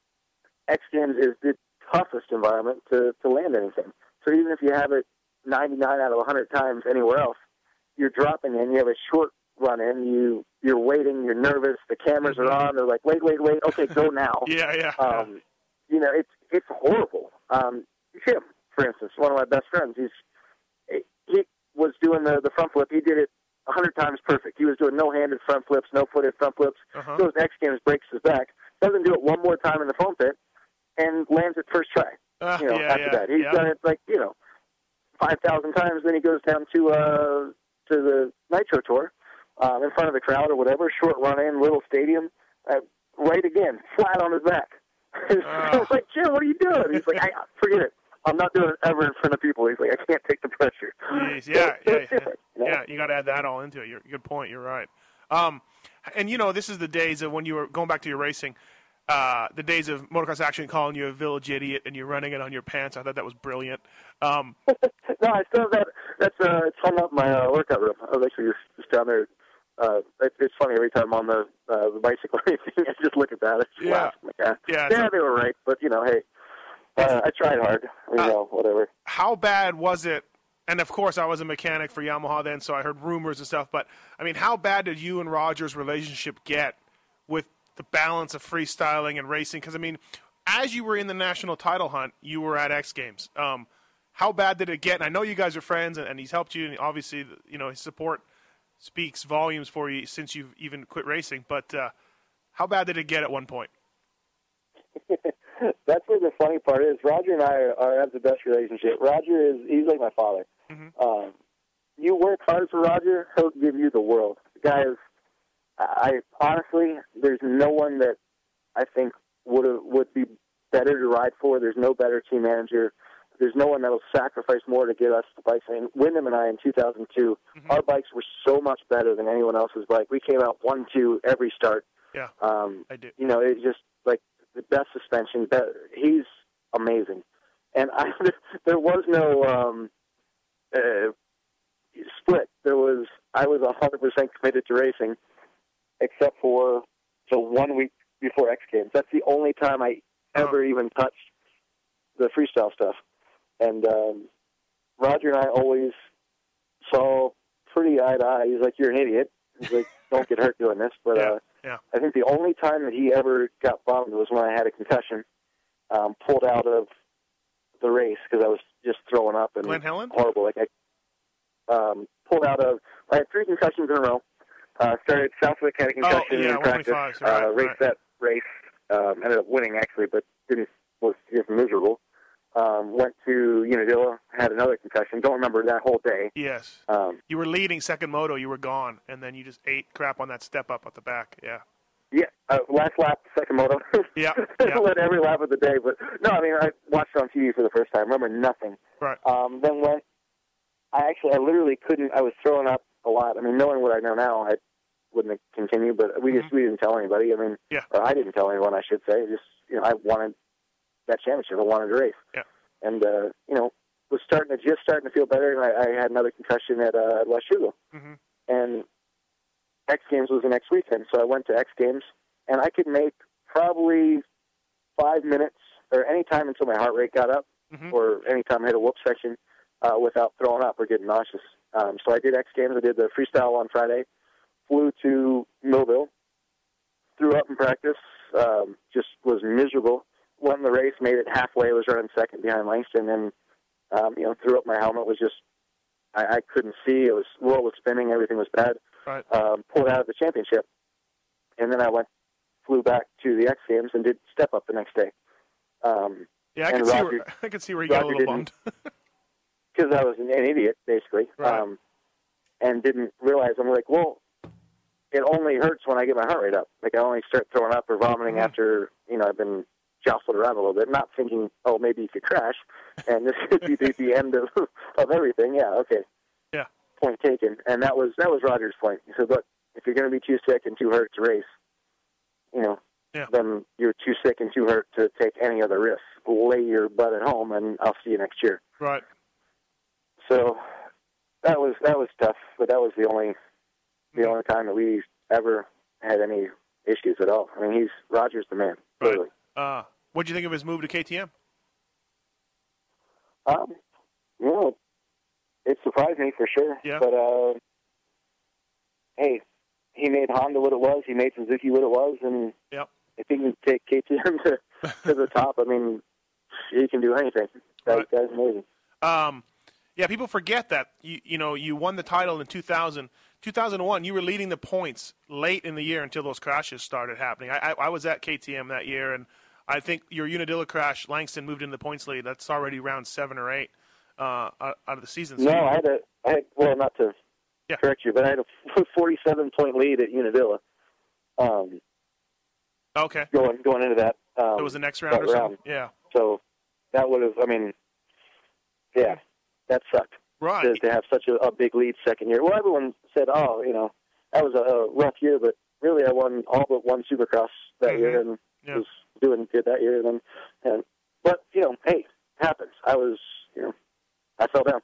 X Games is the toughest environment to, to land anything. So even if you have it ninety-nine out of one hundred times anywhere else, you're dropping in, you have a short run in, you, you're waiting, you're nervous, the cameras are on, they're like, wait, wait, wait, okay, go now. Yeah, yeah. Um, you know, it's it's horrible. Um, Jim, for instance, one of my best friends, he's he was doing the, the front flip. He did it a hundred times perfect. He was doing no-handed front flips, no-footed front flips. Uh-huh. Goes to X Games, breaks his back, doesn't do it one more time in the foam pit, and lands it first try. Uh, You know, yeah, after yeah, that, he's yeah. done it like you know five thousand times. Then he goes down to uh to the Nitro Tour um, in front of the crowd or whatever, short run in, little stadium, uh, right again, flat on his back. I was like, Jim, what are you doing? He's like, I, forget it. I'm not doing it ever in front of people. He's like, I can't take the pressure. Jeez, yeah, So yeah, it's different, yeah. you know? Yeah, you got to add that all into it. You're, good point. You're right. Um, and you know, this is the days of when you were going back to your racing. uh, the days of Motocross Action calling you a village idiot and you're running it on your pants. I thought that was brilliant. Um, no, I still have that. That's uh, it's hung up in my uh, workout room. I was actually just, just down there. Uh, it, it's funny every time I'm on the uh, the bicycle or anything, I just look at that. I just Yeah. laugh. I'm like, ah, Yeah, yeah, so- they were right, but you know, hey, uh, I tried hard. You Uh, know, whatever. how bad was it? And of course, I was a mechanic for Yamaha then, so I heard rumors and stuff. But I mean, how bad did you and Roger's relationship get with the balance of freestyling and racing? Because I mean, as you were in the national title hunt, you were at X Games. Um, how bad did it get? And I know you guys are friends, and, and he's helped you. And obviously, you know, his support speaks volumes for you since you've even quit racing. But uh, how bad did it get at one point? That's where the funny part is. Roger and I are, are have the best relationship. Roger is he's like my father. Mm-hmm. Um, you work hard for Roger, he'll give you the world. The guy is. I honestly, there's no one that I think would would be better to ride for. There's no better team manager. There's no one that will sacrifice more to get us the bikes. I mean, Wyndham and I in two thousand two, Mm-hmm. our bikes were so much better than anyone else's bike. We came out one two every start. Yeah, Um, I do. you know, it's just like the best suspension. Be- he's amazing, and I there was no um, uh, split. There was I was a hundred percent committed to racing, except for the one week before X Games. That's the only time I ever Oh. even touched the freestyle stuff. And um, Roger and I always saw pretty eye to eye. He's like, "You're an idiot." He's like, "Don't get hurt doing this." But Yeah, uh, yeah. I think the only time that he ever got bummed was when I had a concussion, um, pulled out of the race because I was just throwing up and Glen Helen? horrible. Like I um, pulled out of. I had three concussions in a row. Uh, started Southwick, had a concussion Oh, yeah, in practice. one twenty-five, right, uh, raced right. that race. Um, ended up winning actually, but didn't was just miserable. Um, went to Unadilla, had another concussion. Don't remember that whole day. Yes. Um, You were leading second moto, you were gone, and then you just ate crap on that step up at the back. Yeah. yeah, uh, last lap, second moto. Yeah, yeah. Led every lap of the day, but no, I mean I watched it on T V for the first time. Remember nothing. Right. Um, then went. I actually, I literally couldn't. I was throwing up a lot. I mean, knowing what I know now, I wouldn't have continued. But we just we didn't tell anybody. I mean, Yeah. or I didn't tell anyone. I should say. Just you know, I wanted that championship. I wanted to race. Yeah. And uh, you know, was starting to just starting to feel better. And I, I had another concussion at uh, West Hugo. Mm-hmm. And X Games was the next weekend, so I went to X Games, and I could make probably five minutes or any time until my heart rate got up, Mhm. or any time I hit a whoop section uh, without throwing up or getting nauseous. Um, so I did X Games. I did the freestyle on Friday, flew to Millville, threw up in practice, um, just was miserable. Won the race, made it halfway, was running second behind Langston, and um, you know, threw up my helmet. Was just I, I couldn't see. It was world was spinning. Everything was bad. Right. Um, pulled out of the championship, and then I went, flew back to the X Games and did step up the next day. Um, Yeah, I and can see Roger- where I can see where you get a Roger little didn't- bummed. because I was an, an idiot, basically, Right. um, and didn't realize. I'm like, well, it only hurts when I get my heart rate up. Like I only start throwing up or vomiting Mhm. after you know I've been jostled around a little bit, not thinking, oh, maybe you could crash, and this could be the, the end of of everything. Yeah, okay. Yeah. Point taken, and that was that was Roger's point. He said, look, if you're going to be too sick and too hurt to race, you know, Yeah. then you're too sick and too hurt to take any other risk. Lay your butt at home, and I'll see you next year. Right. So that was that was tough, but that was the only the only time that we ever had any issues at all. I mean, he's Roger's the man. Right. Clearly. Uh, what do you think of his move to K T M? Um, you know, it surprised me for sure. Yeah. But uh, hey, he made Honda what it was. He made Suzuki what it was, and Yep. if he can take K T M to to the top, I mean, he can do anything. That Right. guy's amazing. Um, yeah, people forget that you you know you won the title in two thousand. two thousand one, you were leading the points late in the year until those crashes started happening. I, I, I was at K T M that year, and I think your Unadilla crash, Langston moved into the points lead. That's already round seven or eight uh, out out of the season. So No, you- I had a, I had, well, not to Yeah. correct you, but I had a forty-seven point lead at Unadilla. Um, okay. going going into that. Um, It was the next round that or something? round. Yeah. So that would have, I mean, yeah, that sucked Right. to, to have such a, a big lead second year. Well, everyone said, oh, you know, that was a, a rough year, but really I won all but one Supercross that Mhm. year, and Yeah. it was doing good that year. And then, and but you know, hey, it happens. I was, you know, I fell down.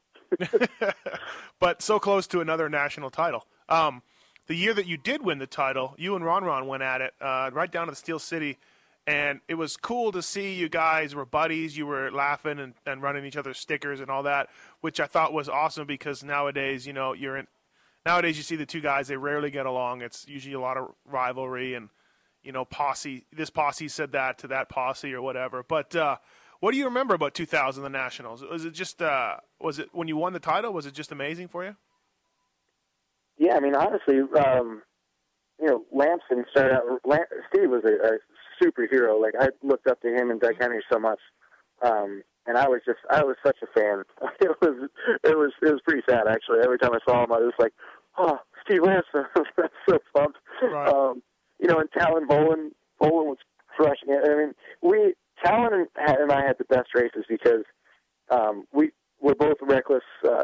But so close to another national title. Um, the year that you did win the title, you and Ron Ron went at it uh, right down to the Steel City, and it was cool to see you guys were buddies. You were laughing and, and running each other's stickers and all that, which I thought was awesome because nowadays, you know, you're in. Nowadays, you see the two guys; they rarely get along. It's usually a lot of rivalry and, you know, posse. This posse said that to that posse or whatever. But uh, what do you remember about two thousand, the Nationals? Was it just uh, was it when you won the title? Was it just amazing for you? Yeah, I mean, honestly, um, you know, Lamson started out. Lam- Steve was a, a superhero. Like I looked up to him and Doug Henry so much, um, and I was just, I was such a fan. It was, it was, it was pretty sad actually. Every time I saw him, I was like, oh, Steve Lamson, I'm so pumped. Right. Um, you know, and Talon Bolin, Bolin was crushing it. I mean, we Talon and, and I had the best races because um, we. We're both reckless. Uh,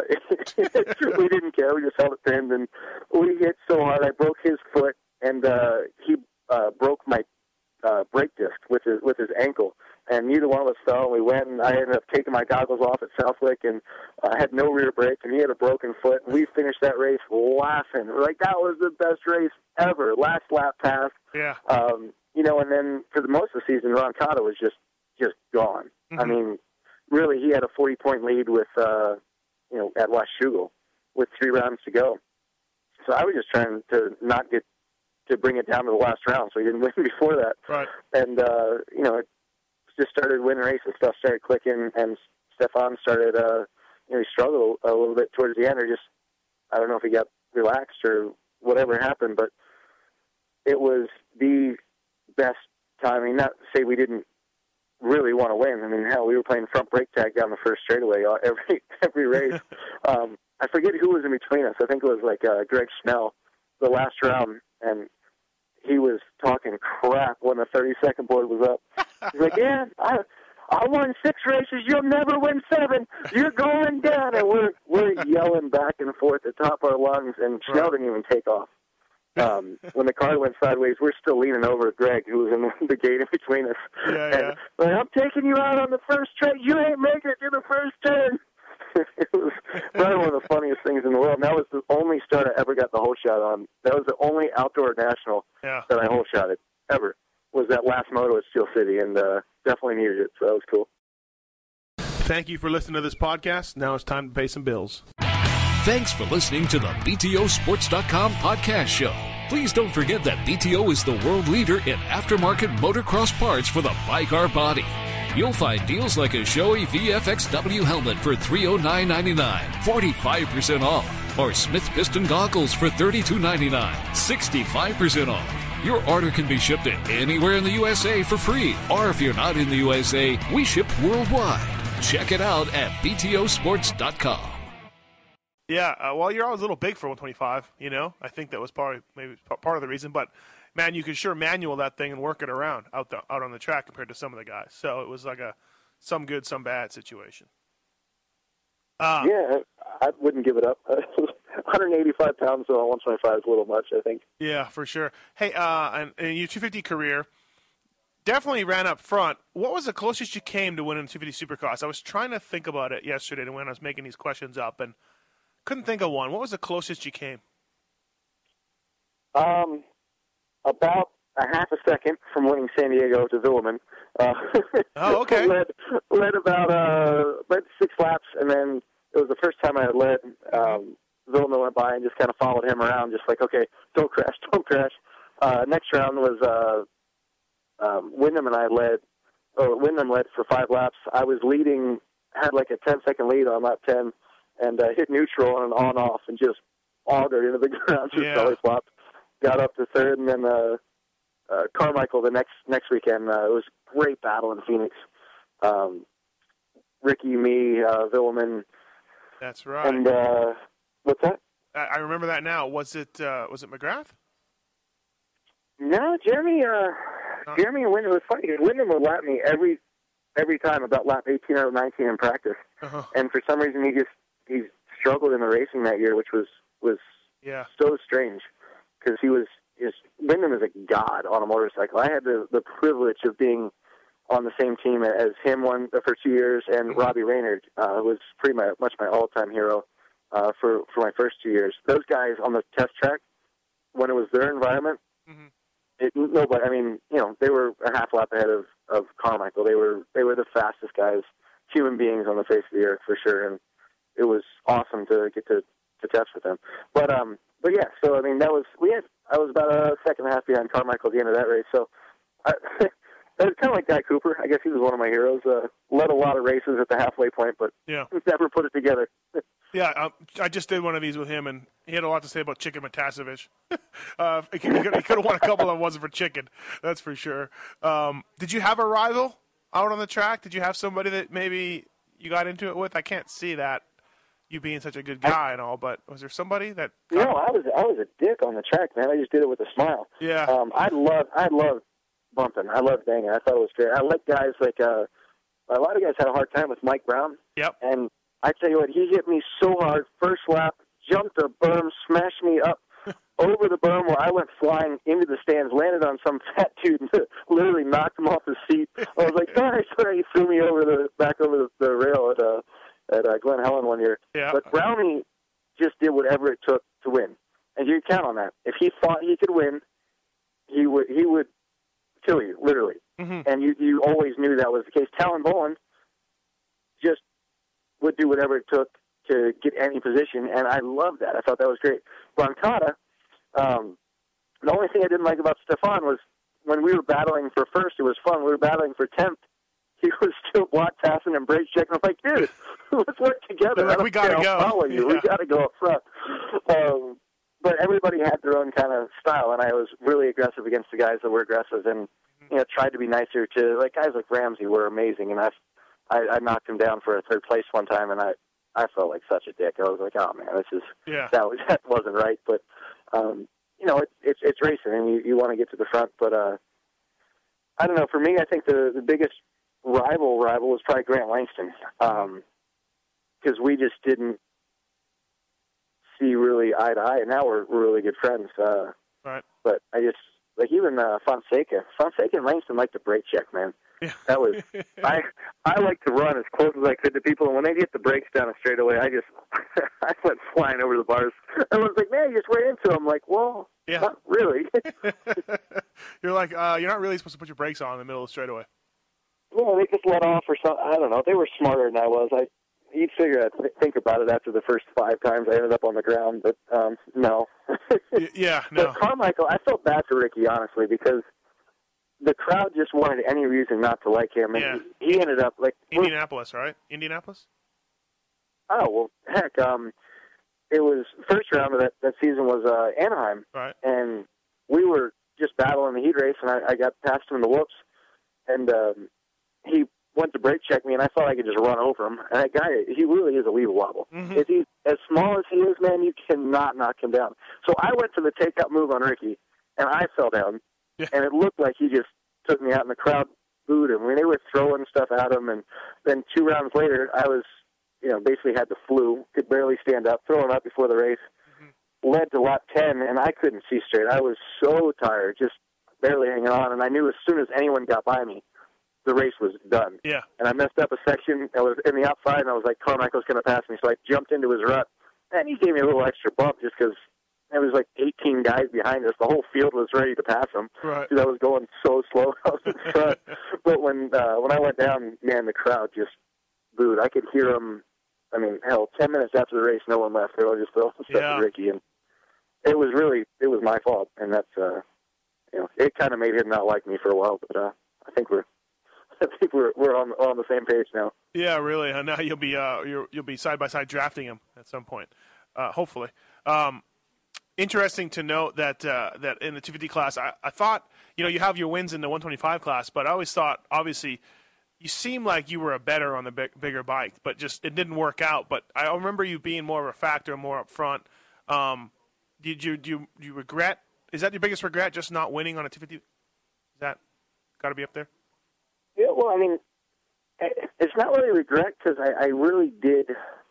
we didn't care. We just held it pinned, and we hit so hard. I broke his foot, and uh, he uh, broke my uh, brake disc with his with his ankle. And neither one of us fell. And we went, and I ended up taking my goggles off at Southwick, and I uh, had no rear brake, and he had a broken foot. And we finished that race laughing. We're like, that was the best race ever. Last lap pass. Yeah. Um, you know, and then for the most of the season, Ron Cotta was just just gone. Mm-hmm. I mean. Really, he had a forty-point lead with, uh, you know, at Washougal with three rounds to go. So I was just trying to not get to bring it down to the last round, so he didn't win before that. Right. And uh, you know, it just started winning races. Stuff started clicking, and Stefan started. Uh, you know, he struggled a little bit towards the end, or just I don't know if he got relaxed or whatever happened, but it was the best time. I mean, not to say we didn't really want to win. I mean, hell, we were playing front brake tag down the first straightaway every every race. um, I forget who was in between us. I think it was like uh, Greg Schnell, the last round, and he was talking crap when the thirty-second board was up. He's like, yeah, I, I won six races. You'll never win seven. You're going down. And we're, we're yelling back and forth at the top of our lungs, and Schnell didn't even take off. Um, when the car went sideways, we're still leaning over at Greg, who was in the gate in between us. Yeah, and, yeah. like, I'm taking you out on the first turn. You ain't making it to the first turn. It was probably one of the funniest things in the world. And that was the only start I ever got the whole shot on. That was the only outdoor national yeah. that I whole shotted ever. Was that last moto at Steel City, and uh, definitely needed it. So that was cool. Thank you for listening to this podcast. Now it's time to pay some bills. Thanks for listening to the B T O Sports dot com podcast show. Please don't forget that B T O is the world leader in aftermarket motocross parts for the bike or body. You'll find deals like a Shoei V F X W helmet for three hundred nine dollars and ninety-nine cents, forty-five percent off, or Smith Piston goggles for thirty-two ninety-nine, sixty-five percent off. Your order can be shipped to anywhere in the U S A for free, or if you're not in the U S A, we ship worldwide. Check it out at B T O Sports dot com. Yeah, uh, well, you're always a little big for one twenty-five, you know. I think that was probably maybe part of the reason. But, man, you could sure manual that thing and work it around out the, out on the track compared to some of the guys. So it was like a some good, some bad situation. Uh, yeah, I wouldn't give it up. one hundred eighty-five pounds on one twenty-five is a little much, I think. Yeah, for sure. Hey, uh, and, and your two fifty career definitely ran up front. What was the closest you came to winning two fifty Supercross? I was trying to think about it yesterday when I was making these questions up, and couldn't think of one. What was the closest you came? Um, about a half a second from winning San Diego to Zilliman. Uh, oh, okay. led, led about uh, led six laps, and then it was the first time I had led. Um, Zilliman went by and just kind of followed him around, just like, okay, don't crash, don't crash. Uh, next round was uh, um, Wyndham and I led, or Wyndham led for five laps. I was leading, had like a ten-second lead on lap ten, and uh, hit neutral on an on-off and just augered into the ground, just yeah. belly flopped. Got up to third, and then uh, uh, Carmichael the next next weekend. Uh, it was a great battle in Phoenix. Um, Ricky, me, uh, Villeman. That's right. And uh, what's that? I, I remember that now. Was it uh, was it McGrath? No, Jeremy. Uh, huh? Jeremy and Wyndham. It was funny because Wyndham would lap me every every time about lap eighteen or nineteen in practice, uh-huh. and for some reason he just he struggled in the racing that year, which was was yeah. so strange. Because he was, his, Wyndham is a god on a motorcycle. I had the, the privilege of being on the same team as him one for two years, and Robbie Raynard uh, was pretty much, much my all-time hero uh, for for my first two years. Those guys on the test track, when it was their environment, mm-hmm. it, nobody. I mean, you know, they were a half lap ahead of, of Carmichael. They were they were the fastest guys, human beings on the face of the earth for sure, and it was awesome to get to, to test with them. But um, but yeah, so I mean, that was we had. I was about a second and a half behind Carmichael at the end of that race, so. I, It was kind of like Guy Cooper. I guess he was one of my heroes. Uh, led a lot of races at the halfway point, but yeah. never put it together. yeah, um, I just did one of these with him, and he had a lot to say about Chicken Matasevich. uh, he could, he could have won a couple of ones for Chicken, that's for sure. Um, did you have a rival out on the track? Did you have somebody that maybe you got into it with? I can't see that, you being such a good guy I, and all, but was there somebody that... No, I was I was a dick on the track, man. I just did it with a smile. Yeah. Um, I love I love bumping. I love banging. I thought it was great. I like guys like... Uh, a lot of guys had a hard time with Mike Brown. Yep. And I tell you what, he hit me so hard, first lap, jumped the berm, smashed me up over the berm where I went flying into the stands, landed on some fat dude, and literally knocked him off his seat. I was like, sorry, sorry. He threw me over the back over the, the rail at uh, at uh, Glen Helen one year. Yeah. But Brownie just did whatever it took to win, and you can count on that. If he thought he could win, he would he would kill you, literally. Mm-hmm. And you you always knew that was the case. Talon Boland just would do whatever it took to get any position, and I loved that. I thought that was great. Roncada, um, the only thing I didn't like about Stefan was when we were battling for first, it was fun. We were battling for tenth. He was still block passing and brake checking. I'm like, dude, let's work together. Like, I don't we gotta care, go. I'll follow you. Yeah. We got to go up front. Um, but everybody had their own kind of style, and I was really aggressive against the guys that were aggressive, and you know, tried to be nicer to like guys like Ramsey were amazing, and I, I, I knocked him down for a third place one time, and I, I felt like such a dick. I was like, oh man, this is yeah. that was that wasn't right. But um, you know, it's it's it's racing, and you you want to get to the front. But uh, I don't know. For me, I think the the biggest rival rival was probably Grant Langston, because um, we just didn't see really eye to eye, and now we're, we're really good friends. Uh, right. But I just like even uh, Fonseca, Fonseca and Langston like to brake check, man. Yeah. That was I. I like to run as close as I could to people, and when they get the brakes down a straightaway, I just I went flying over the bars. Everyone's like, "Man, you just ran into them." I'm like, well, yeah. not really. You're like, uh, you're not really supposed to put your brakes on in the middle of the straightaway. Well, they just let off or something. I don't know. They were smarter than I was. I you'd figure I'd th- think about it after the first five times I ended up on the ground, but um, no. y- yeah, no. But Carmichael, I felt bad for Ricky, honestly, because the crowd just wanted any reason not to like him, and yeah. he, he ended up like Indianapolis, right? Indianapolis. Oh well, heck, um, it was first round of that that season was uh, Anaheim, right? And we were just battling the heat race, and I, I got past him in the whoops, and um, he went to brake check me, and I thought I could just run over him. And that guy, he really is a weeble wobble. Mm-hmm. If he's as small as he is, man, you cannot knock him down. So I went for the takeout move on Ricky, and I fell down. Yeah. And it looked like he just took me out, and the crowd booed him. I mean, they were throwing stuff at him, and then two rounds later, I was, you know, basically had the flu, could barely stand up, throwing up before the race, mm-hmm. led to lap ten, and I couldn't see straight. I was so tired, just barely hanging on, and I knew as soon as anyone got by me, the race was done. Yeah. And I messed up a section. I was in the outside, and I was like, Carmichael's going to pass me, so I jumped into his rut, and he gave me a little extra bump just because there was like eighteen guys behind us. The whole field was ready to pass him. Right. Because I was going so slow. I was in front. But when uh, when I went down, man, the crowd just booed. I could hear them. I mean, hell, ten minutes after the race, no one left. They were just throwing stuff yeah. to Ricky, and it was really it was my fault. And that's uh, you know, it kind of made him not like me for a while. But uh, I think we're I think we're we're on on the same page now. Yeah, really. And now you'll be uh you'll you'll be side by side drafting him at some point, uh, hopefully. Um, Interesting to note that uh, that in the two fifty class, I, I thought, you know, you have your wins in the one twenty-five class, but I always thought, obviously, you seemed like you were a better on the big, bigger bike, but just it didn't work out. But I remember you being more of a factor, more up front. Um, did you do you, do you regret? Is that your biggest regret, just not winning on a two fifty? Is that got to be up there? Yeah, well, I mean, it's not really regret because I, I really did.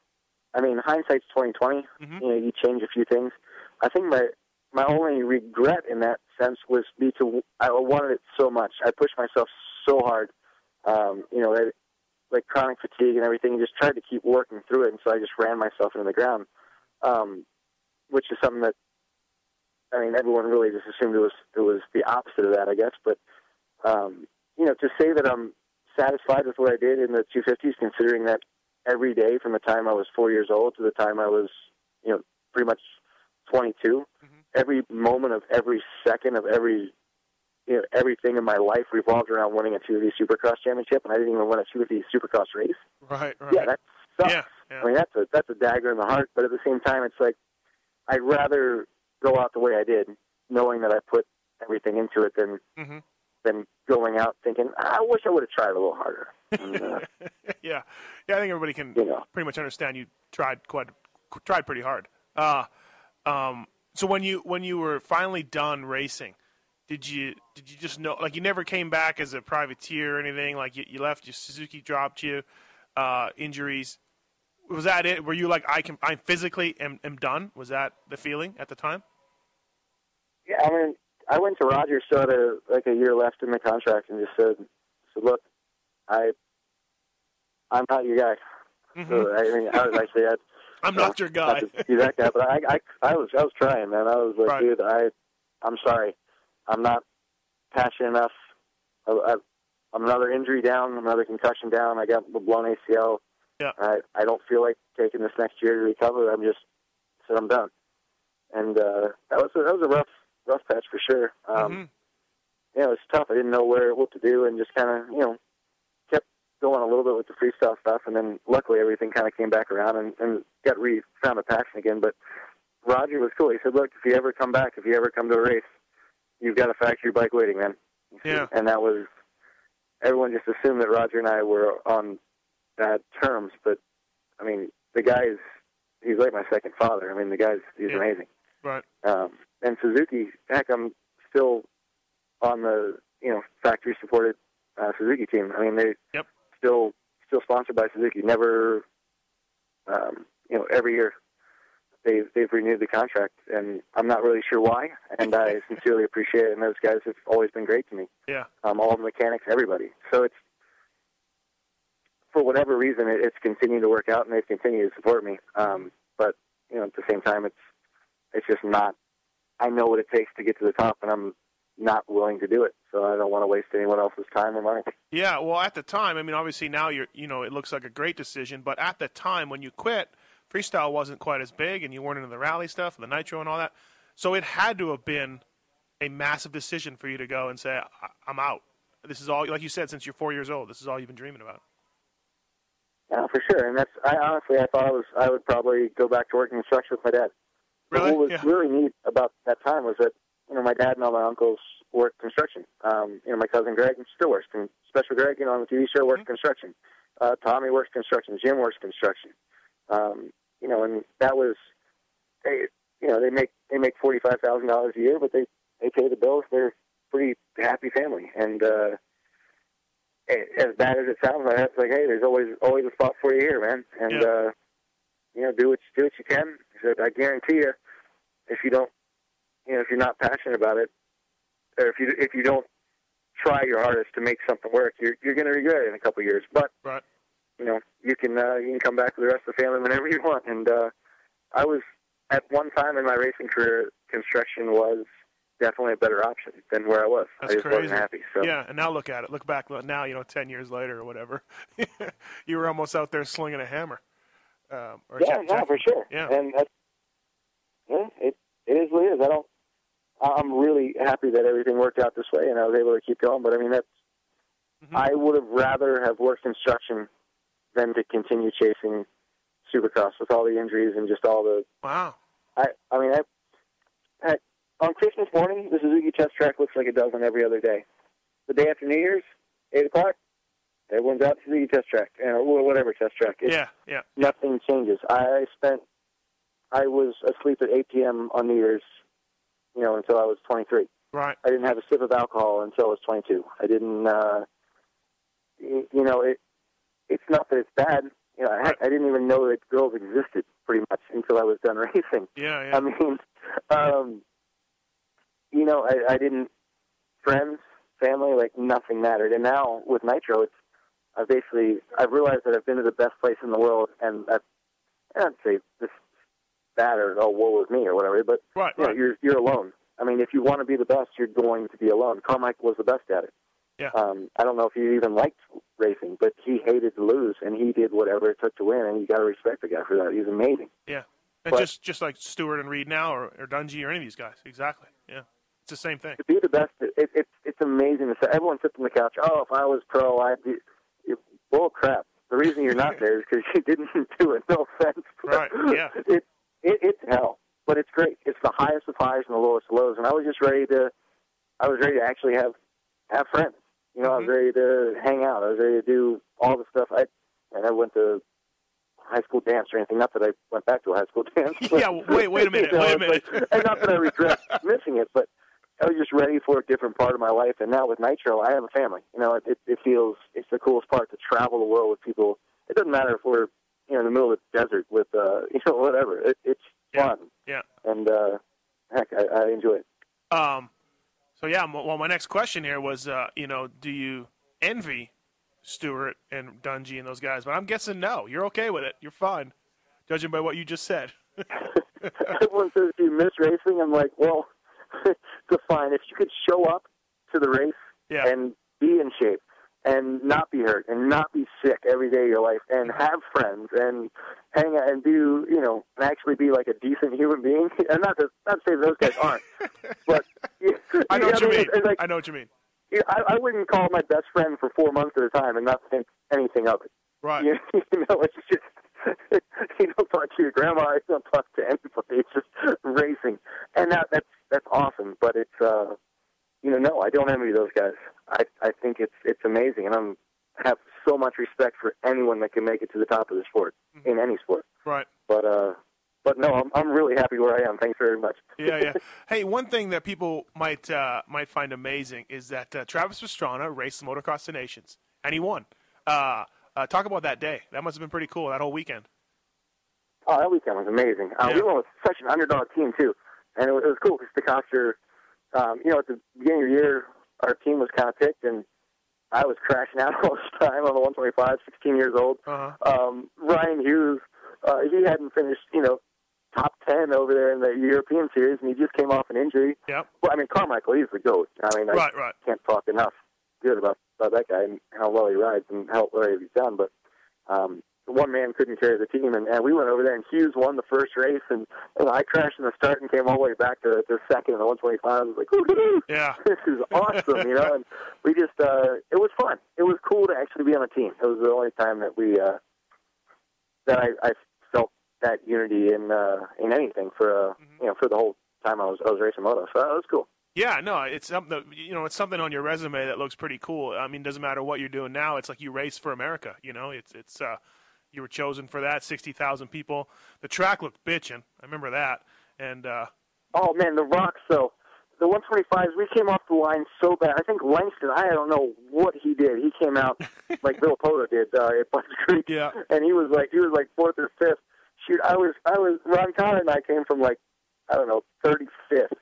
I mean, hindsight's twenty twenty. Mm-hmm. You know, you change a few things. I think my my only regret in that sense was be to I wanted it so much. I pushed myself so hard um, you know, I, like chronic fatigue and everything, and just tried to keep working through it. And so I just ran myself into the ground, um, which is something that, I mean, everyone really just assumed it was it was the opposite of that, I guess. But um, you know, to say that I'm satisfied with what I did in the two fifties, considering that every day from the time I was four years old to the time I was, you know, pretty much twenty-two, mm-hmm. every moment of every second of every, you know, everything in my life revolved around winning a two fifty Supercross championship, and I didn't even win a two fifty Supercross race. Right, right. Yeah, that sucks. Yeah, yeah. I mean, that's a that's a dagger in the heart. But at the same time, it's like I'd rather go out the way I did, knowing that I put everything into it, than mm-hmm. than going out thinking, I wish I would have tried a little harder. And, uh, yeah, yeah. I think everybody can you know. pretty much understand you tried quite tried pretty hard. Uh, um, so when you when you were finally done racing, did you did you just know, like, you never came back as a privateer or anything? Like, you, you left, your Suzuki dropped you, uh, injuries. Was that it? Were you like, I can I physically am, am done? Was that the feeling at the time? Yeah, I mean, I went to Roger, still had a, like a year left in the contract, and just said, said look, I, I'm not your guy. Mm-hmm. So, I mean, I was actually, I, I'm not your guy. Not to be that guy, but I, I, I was, I was trying, man. I was like, right. dude, I, I'm sorry, I'm not passionate enough. I, I, I'm another injury down, another concussion down. I got a blown A C L. Yeah. I, I don't feel like taking this next year to recover. I'm just said I'm done, and uh, that was a, that was a rough rough patch for sure. Um, mm-hmm. Yeah, it was tough. I didn't know where what to do, and just kind of you know kept going a little bit with the freestyle stuff, and then luckily everything kind of came back around and, and got re found a passion again. But Roger was cool. He said, "Look, if you ever come back, if you ever come to a race, you've got a factory bike waiting, man." Yeah. And that was everyone just assumed that Roger and I were on bad terms, but I mean the guy's he's like my second father. I mean the guy's he's yeah. amazing. Right. Um, and Suzuki, heck, I'm still on the you know factory supported uh, Suzuki team. I mean they yep. still still sponsored by Suzuki. Never, um, you know, every year they've they've renewed the contract, and I'm not really sure why. And I sincerely appreciate it. And those guys have always been great to me. Yeah. Um, all the mechanics, everybody. So it's for whatever reason it, it's continued to work out, and they've continued to support me. Um, but you know, at the same time, it's it's just not. I know what it takes to get to the top, and I'm not willing to do it. So I don't want to waste anyone else's time or money. Yeah, well, at the time, I mean, obviously now you're, you know, it looks like a great decision. But at the time when you quit, freestyle wasn't quite as big, and you weren't into the rally stuff and the nitro and all that. So it had to have been a massive decision for you to go and say, I'm out. This is all, like you said, since you're four years old, this is all you've been dreaming about. Yeah, for sure. And that's, I honestly, I thought I was, I would probably go back to working construction with my dad. Really? But what was yeah. really neat about that time was that, you know, my dad and all my uncles worked construction. Um, you know, my cousin Greg still works. And Special Greg, you know, on the T V show, works mm-hmm. construction. Uh, Tommy works construction. Jim works construction. Um, you know, and that was, they, you know, they make they make forty five thousand dollars a year, but they they pay the bills. They're a pretty happy family. And uh, as bad as it sounds, like it's like, hey, there's always always a spot for you here, man. And yeah. uh, you know, do what you, do what you can. He said, I guarantee you, if you don't, you know, if you're not passionate about it, or if you if you don't try your hardest to make something work, you're you're going to regret it in a couple of years. But right. you know, you can uh, you can come back with the rest of the family whenever you want. And uh, I was at one time in my racing career, construction was definitely a better option than where I was. That's I just crazy. wasn't happy. So yeah, and now look at it. Look back now, you know, ten years later or whatever, you were almost out there slinging a hammer. Um, or yeah, check, no, check. for sure. Yeah, and that's, yeah, it it is what it is. I don't. I'm really happy that everything worked out this way, and I was able to keep going. But I mean, that's. Mm-hmm. I would have rather have worked construction than to continue chasing Supercross with all the injuries and just all the. Wow. I I mean, I, I, on Christmas morning, the Suzuki test track looks like it does on every other day. The day after New Year's, eight o'clock, everyone's out to Suzuki test track, or whatever test track. It's, yeah, yeah. Nothing changes. I spent. I was asleep at eight p.m. on New Year's, you know, until I was twenty-three. Right. I didn't have a sip of alcohol until I was twenty-two. I didn't. Uh, you, you know, it. It's not that it's bad. You know, I, I didn't even know that girls existed pretty much until I was done racing. Yeah, yeah. I mean, um, you know, I, I didn't, friends, family, like nothing mattered. And now with Nitro, it's, I've basically I've realized that I've been to the best place in the world, and I've, I don't say this bad or oh woe is me or whatever, but right, you know, right. you're you're alone. I mean, if you want to be the best, you're going to be alone. Carmichael was the best at it. Yeah. Um, I don't know if he even liked racing, but he hated to lose, and he did whatever it took to win, and you got to respect the guy for that. He's amazing. Yeah. And But- just just like Stewart and Reed now, or, or Dungey, or any of these guys. Exactly. Yeah. It's the same thing. To be the best, it, it, it's it's amazing to say. Everyone sits on the couch. Oh, if I was pro, I'd be. It, bull crap. The reason you're not there is because you didn't do it. No offense. Right. Yeah. It, it it's hell, but it's great. It's the highest of highs and the lowest of lows. And I was just ready to. I was ready to actually have have friends. You know, Mm-hmm. I was ready to hang out. I was ready to do all the stuff. I and I went to high school dance or anything. Not that I went back to a high school dance. But, Yeah, wait- wait a minute, you know, wait a it's like- and not that I regret missing it, but I was just ready for a different part of my life. And now with Nitro, I have a family. You know, it, it, it feels it's the coolest part to travel the world with people. It doesn't matter if we're you know in the middle of the desert with uh, you know whatever. It, it's Yeah. fun. Yeah. And uh, heck, I, I enjoy it. Um, so yeah, m- well, my next question here was, uh, you know, do you envy Stewart and Dungey and those guys? But I'm guessing no. You're okay with it. You're fine, judging by what you just said. Everyone says, do you miss racing? I'm like, well, it's fine. If you could show up to the race Yeah. and be in shape and not be hurt and not be sick every day of your life and have friends and hang out and do, you know, and actually be like a decent human being. And not to, not to say those guys aren't, but I know what you mean. It's like, I know what you mean. you know, I, I wouldn't call my best friend for four months at a time and not think anything of it. Right. You, you know, it's just you don't talk to your grandma, you don't talk to anybody. It's just racing, and that that's that's awesome. But it's uh, you know, no, I don't envy those guys. I I think it's it's amazing, and I'm have so much respect for anyone that can make it to the top of the sport in any sport. Right. But uh, but no, I'm I'm really happy where I am. Thanks very much. Yeah, yeah. Hey, one thing that people might uh, might find amazing is that uh, Travis Pastrana raced the Motocross of Nations, and he won. Uh, uh, talk about that day. That must have been pretty cool, that whole weekend. Oh, that weekend was amazing. Uh, Yeah. We went with such an underdog team, too. And it was, it was cool because DeCoster, um, you know, at the beginning of the year, our team was kind of picked, and I was crashing out all the time on the one twenty-five, sixteen years old. Uh-huh. Um, Ryan Hughes, uh, he hadn't finished, you know, top ten over there in the European Series, and he just came off an injury. Yep. Well, I mean, Carmichael, he's the GOAT. I mean, I Right, right. can't talk enough good about, about that guy and how well he rides and how well he's done, but um, one man couldn't carry the team, and, and we went over there, and Hughes won the first race, and, and I crashed in the start and came all the way back to, to second in the one twenty-five. I was like, woo-hoo, Yeah. this is awesome, you know, and we just, uh, it was fun. It was cool to actually be on a team. It was the only time that we, uh, that I, I felt that unity in, uh, in anything for, uh, Mm-hmm. you know, for the whole time I was, I was racing moto, so that was cool. Yeah, no, it's something. You know, it's something on your resume that looks pretty cool. I mean, doesn't matter what you're doing now. It's like you race for America. You know, it's it's uh, you were chosen for that. Sixty thousand people. The track looked bitchin'. I remember that. And uh, Oh man, the rocks though. The one twenty-fives, we came off the line so bad. I think Langston, I don't know what he did. He came out like Bill Poto did uh, at Bunch Creek, Yeah. and he was like he was like fourth or fifth. Shoot, I was I was Ron Connor and I came from like I don't know thirty-fifth,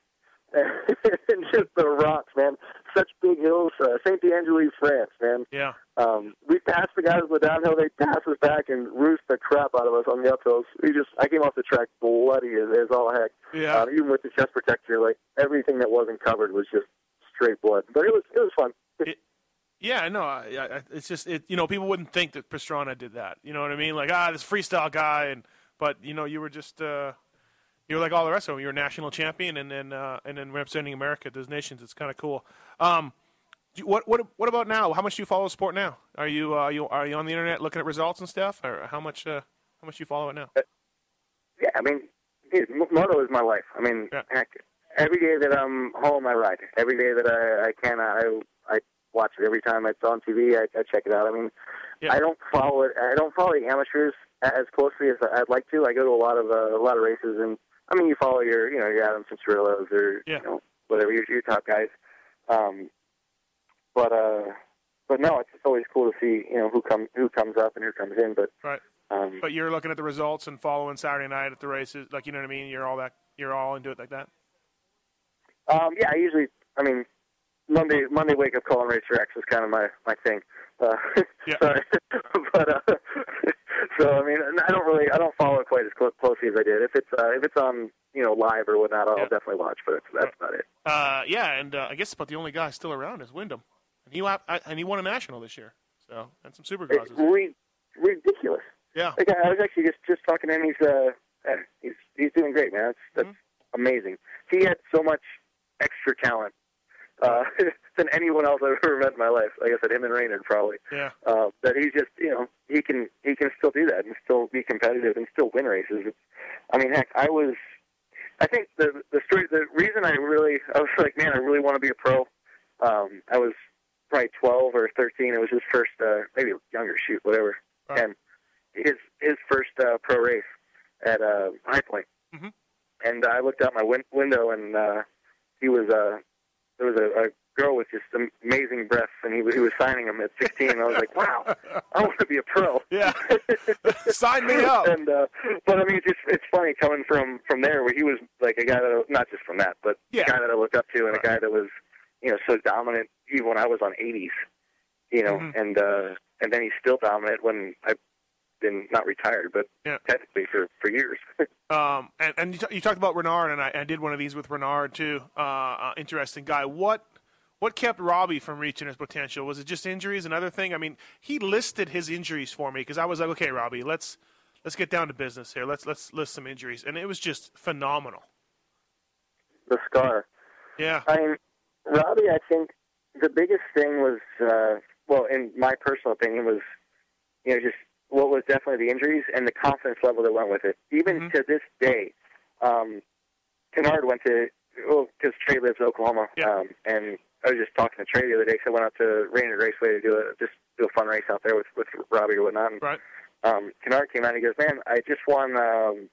and just the rocks, man. Such big hills. Uh, Saint D'Angeli, France, man. yeah, Um, we passed the guys on the downhill. They passed us back and roost the crap out of us on the uphills. We just, I came off the track bloody as, as all heck. Yeah. Uh, even with the chest protector, like everything that wasn't covered was just straight blood. But it was, it was fun. it, yeah. No, I, I, it's just it. You know, people wouldn't think that Pastrana did that. You know what I mean? Like ah, this freestyle guy, and but you know, you were just. Uh, You were like all the rest of them. You were a national champion, and then uh, and then representing America at those nations. It's kind of cool. Um, do you, what what what about now? How much do you follow sport now? Are you uh, you are you on the internet looking at results and stuff, or how much uh, how much do you follow it now? Yeah, I mean, dude, m- moto is my life. I mean, Yeah. heck, every day that I'm home, I ride. Every day that I, I can, I I watch it. Every time it's on T V, I, I check it out. I mean, Yeah. I don't follow it. I don't follow the amateurs as closely as I'd like to. I go to a lot of uh, a lot of races, and I mean, you follow your, you know, your Adams and Cirillos or Yeah. you know, whatever your, your top guys. Um, but uh, but no, it's just always cool to see, you know, who comes who comes up and who comes in. But Right. um, But you're looking at the results and following Saturday night at the races, like you know what I mean. You're all that. You're all into it like that. Um, yeah, I usually, I mean, Monday Monday wake up call on Racer X is kind of my, my thing. Uh, Yeah. Sorry, but uh, so I mean, I don't really, I don't follow it quite as clo- closely as I did. If it's uh, if it's on, you know, live or whatnot, I'll Yeah. definitely watch. But that's about it. Uh, yeah, and uh, I guess about the only guy still around is Wyndham, and he wa- I- and he won a national this year. So and some Supercrosses. It's re- ridiculous. Yeah. Like I was actually just just talking to him. He's uh, uh, he's he's doing great, man. That's that's Mm-hmm. amazing. He had so much extra talent uh, than anyone else I've ever met in my life. Like I said, him and Raynard probably. Yeah. Uh, that he's just, you know, he can he can still do that and still be competitive and still win races. It's, I mean, heck, I was. I think the the story, the reason I really, I was like, man, I really want to be a pro. Um, I was probably twelve or thirteen. It was his first, uh, maybe younger, shoot, whatever. Right. And his his first uh, pro race at uh, High Point. Mhm. And I looked out my win- window, and uh, he was uh, there was a, a girl with just amazing breasts, and he was, he was signing them at sixteen. And I was like, wow, I want to be a pro. Yeah. Sign me up. And uh, but I mean, it's just it's funny coming from from there where he was like a guy that not just from that, but Yeah. a guy that I looked up to, and Right. a guy that was, you know, so dominant even when I was on eighties, you know, Mhm. and uh, and then he's still dominant when I've been not retired, but Yeah. technically for for years. Um, and and you, t- you talked about Renard, and I, I did one of these with Renard too. Uh, uh, interesting guy. What what kept Robbie from reaching his potential? Was it just injuries? Another thing? I mean, he listed his injuries for me because I was like, okay, Robbie, let's let's get down to business here. Let's let's list some injuries, and it was just phenomenal. The scar. Yeah. I mean, Robbie, I think the biggest thing was, uh, well, in my personal opinion, was, you know, just what was definitely the injuries and the confidence level that went with it. Even Mhm. to this day, um, Kennard went to, well, because Trey lives in Oklahoma, Yeah. um, and I was just talking to Trey the other day, so I went out to Raynard Raceway to do a, just do a fun race out there with, with Robbie or whatnot. And, Right. um, Kennard came out and he goes, man, I just won, um,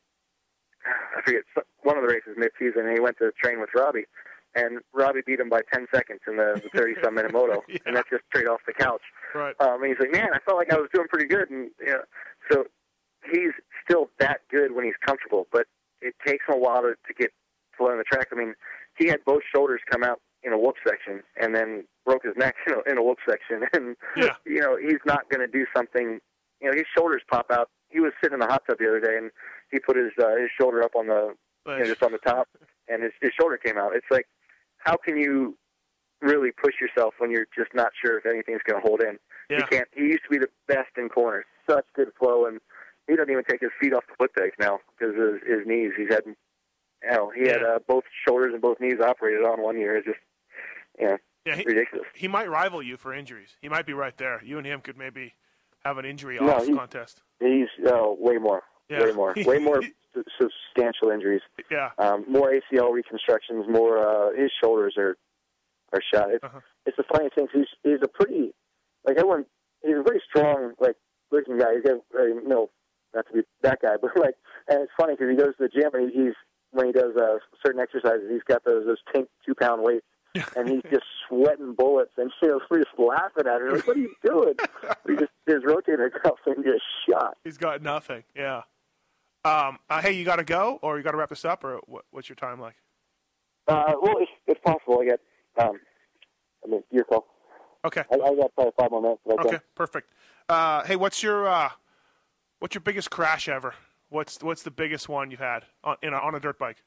I forget, one of the races mid-season, and he went to train with Robbie. And Robbie beat him by ten seconds in the thirty-some minute moto, Yeah. and that's just straight off the couch. Right. Um, and he's like, man, I felt like I was doing pretty good. And you know, so he's still that good when he's comfortable, but it takes him a while to, to get to learn the track. I mean, he had both shoulders come out in a whoop section and then broke his neck in a, in a whoop section. And, Yeah. you know, he's not going to do something, you know, his shoulders pop out. He was sitting in the hot tub the other day, and he put his uh, his shoulder up on the, you know, just on the top, and his, his shoulder came out. It's like, how can you really push yourself when you're just not sure if anything's going to hold in? Yeah. He can't. He used to be the best in corners, such good flow, and he doesn't even take his feet off the foot pegs now because of his, his knees. He's had, you know, he had Yeah. uh, both shoulders and both knees operated on one year. It's just, you know, Yeah. He, ridiculous. he might rival you for injuries. He might be right there. You and him could maybe have an injury No, off he- contest. He's uh, way more, Yeah. way more, way more su- substantial injuries. Yeah. Um, more A C L reconstructions. More. Uh, his shoulders are are shot. It's Uh-huh. it's the funny thing. He's he's a pretty like everyone. He's a pretty strong like looking guy. He's got uh, you know not to be that guy, but like and it's funny because he goes to the gym and he, he's when he does uh, certain exercises, he's got those those tank two pound weights. And he's just sweating bullets, and you know, we're just laughing at her. Like, what are you doing? He just his rotator cuff and just shot. He's got nothing. Yeah. Um, uh, hey, you got to go, or you got to wrap this up, or what, what's your time like? Uh, well, if, if possible, I got. Um, I mean, your call. Okay. I, I got probably five more minutes. But I Okay. can. Perfect. Uh, hey, what's your uh, what's your biggest crash ever? What's what's the biggest one you've had on in a, on a dirt bike?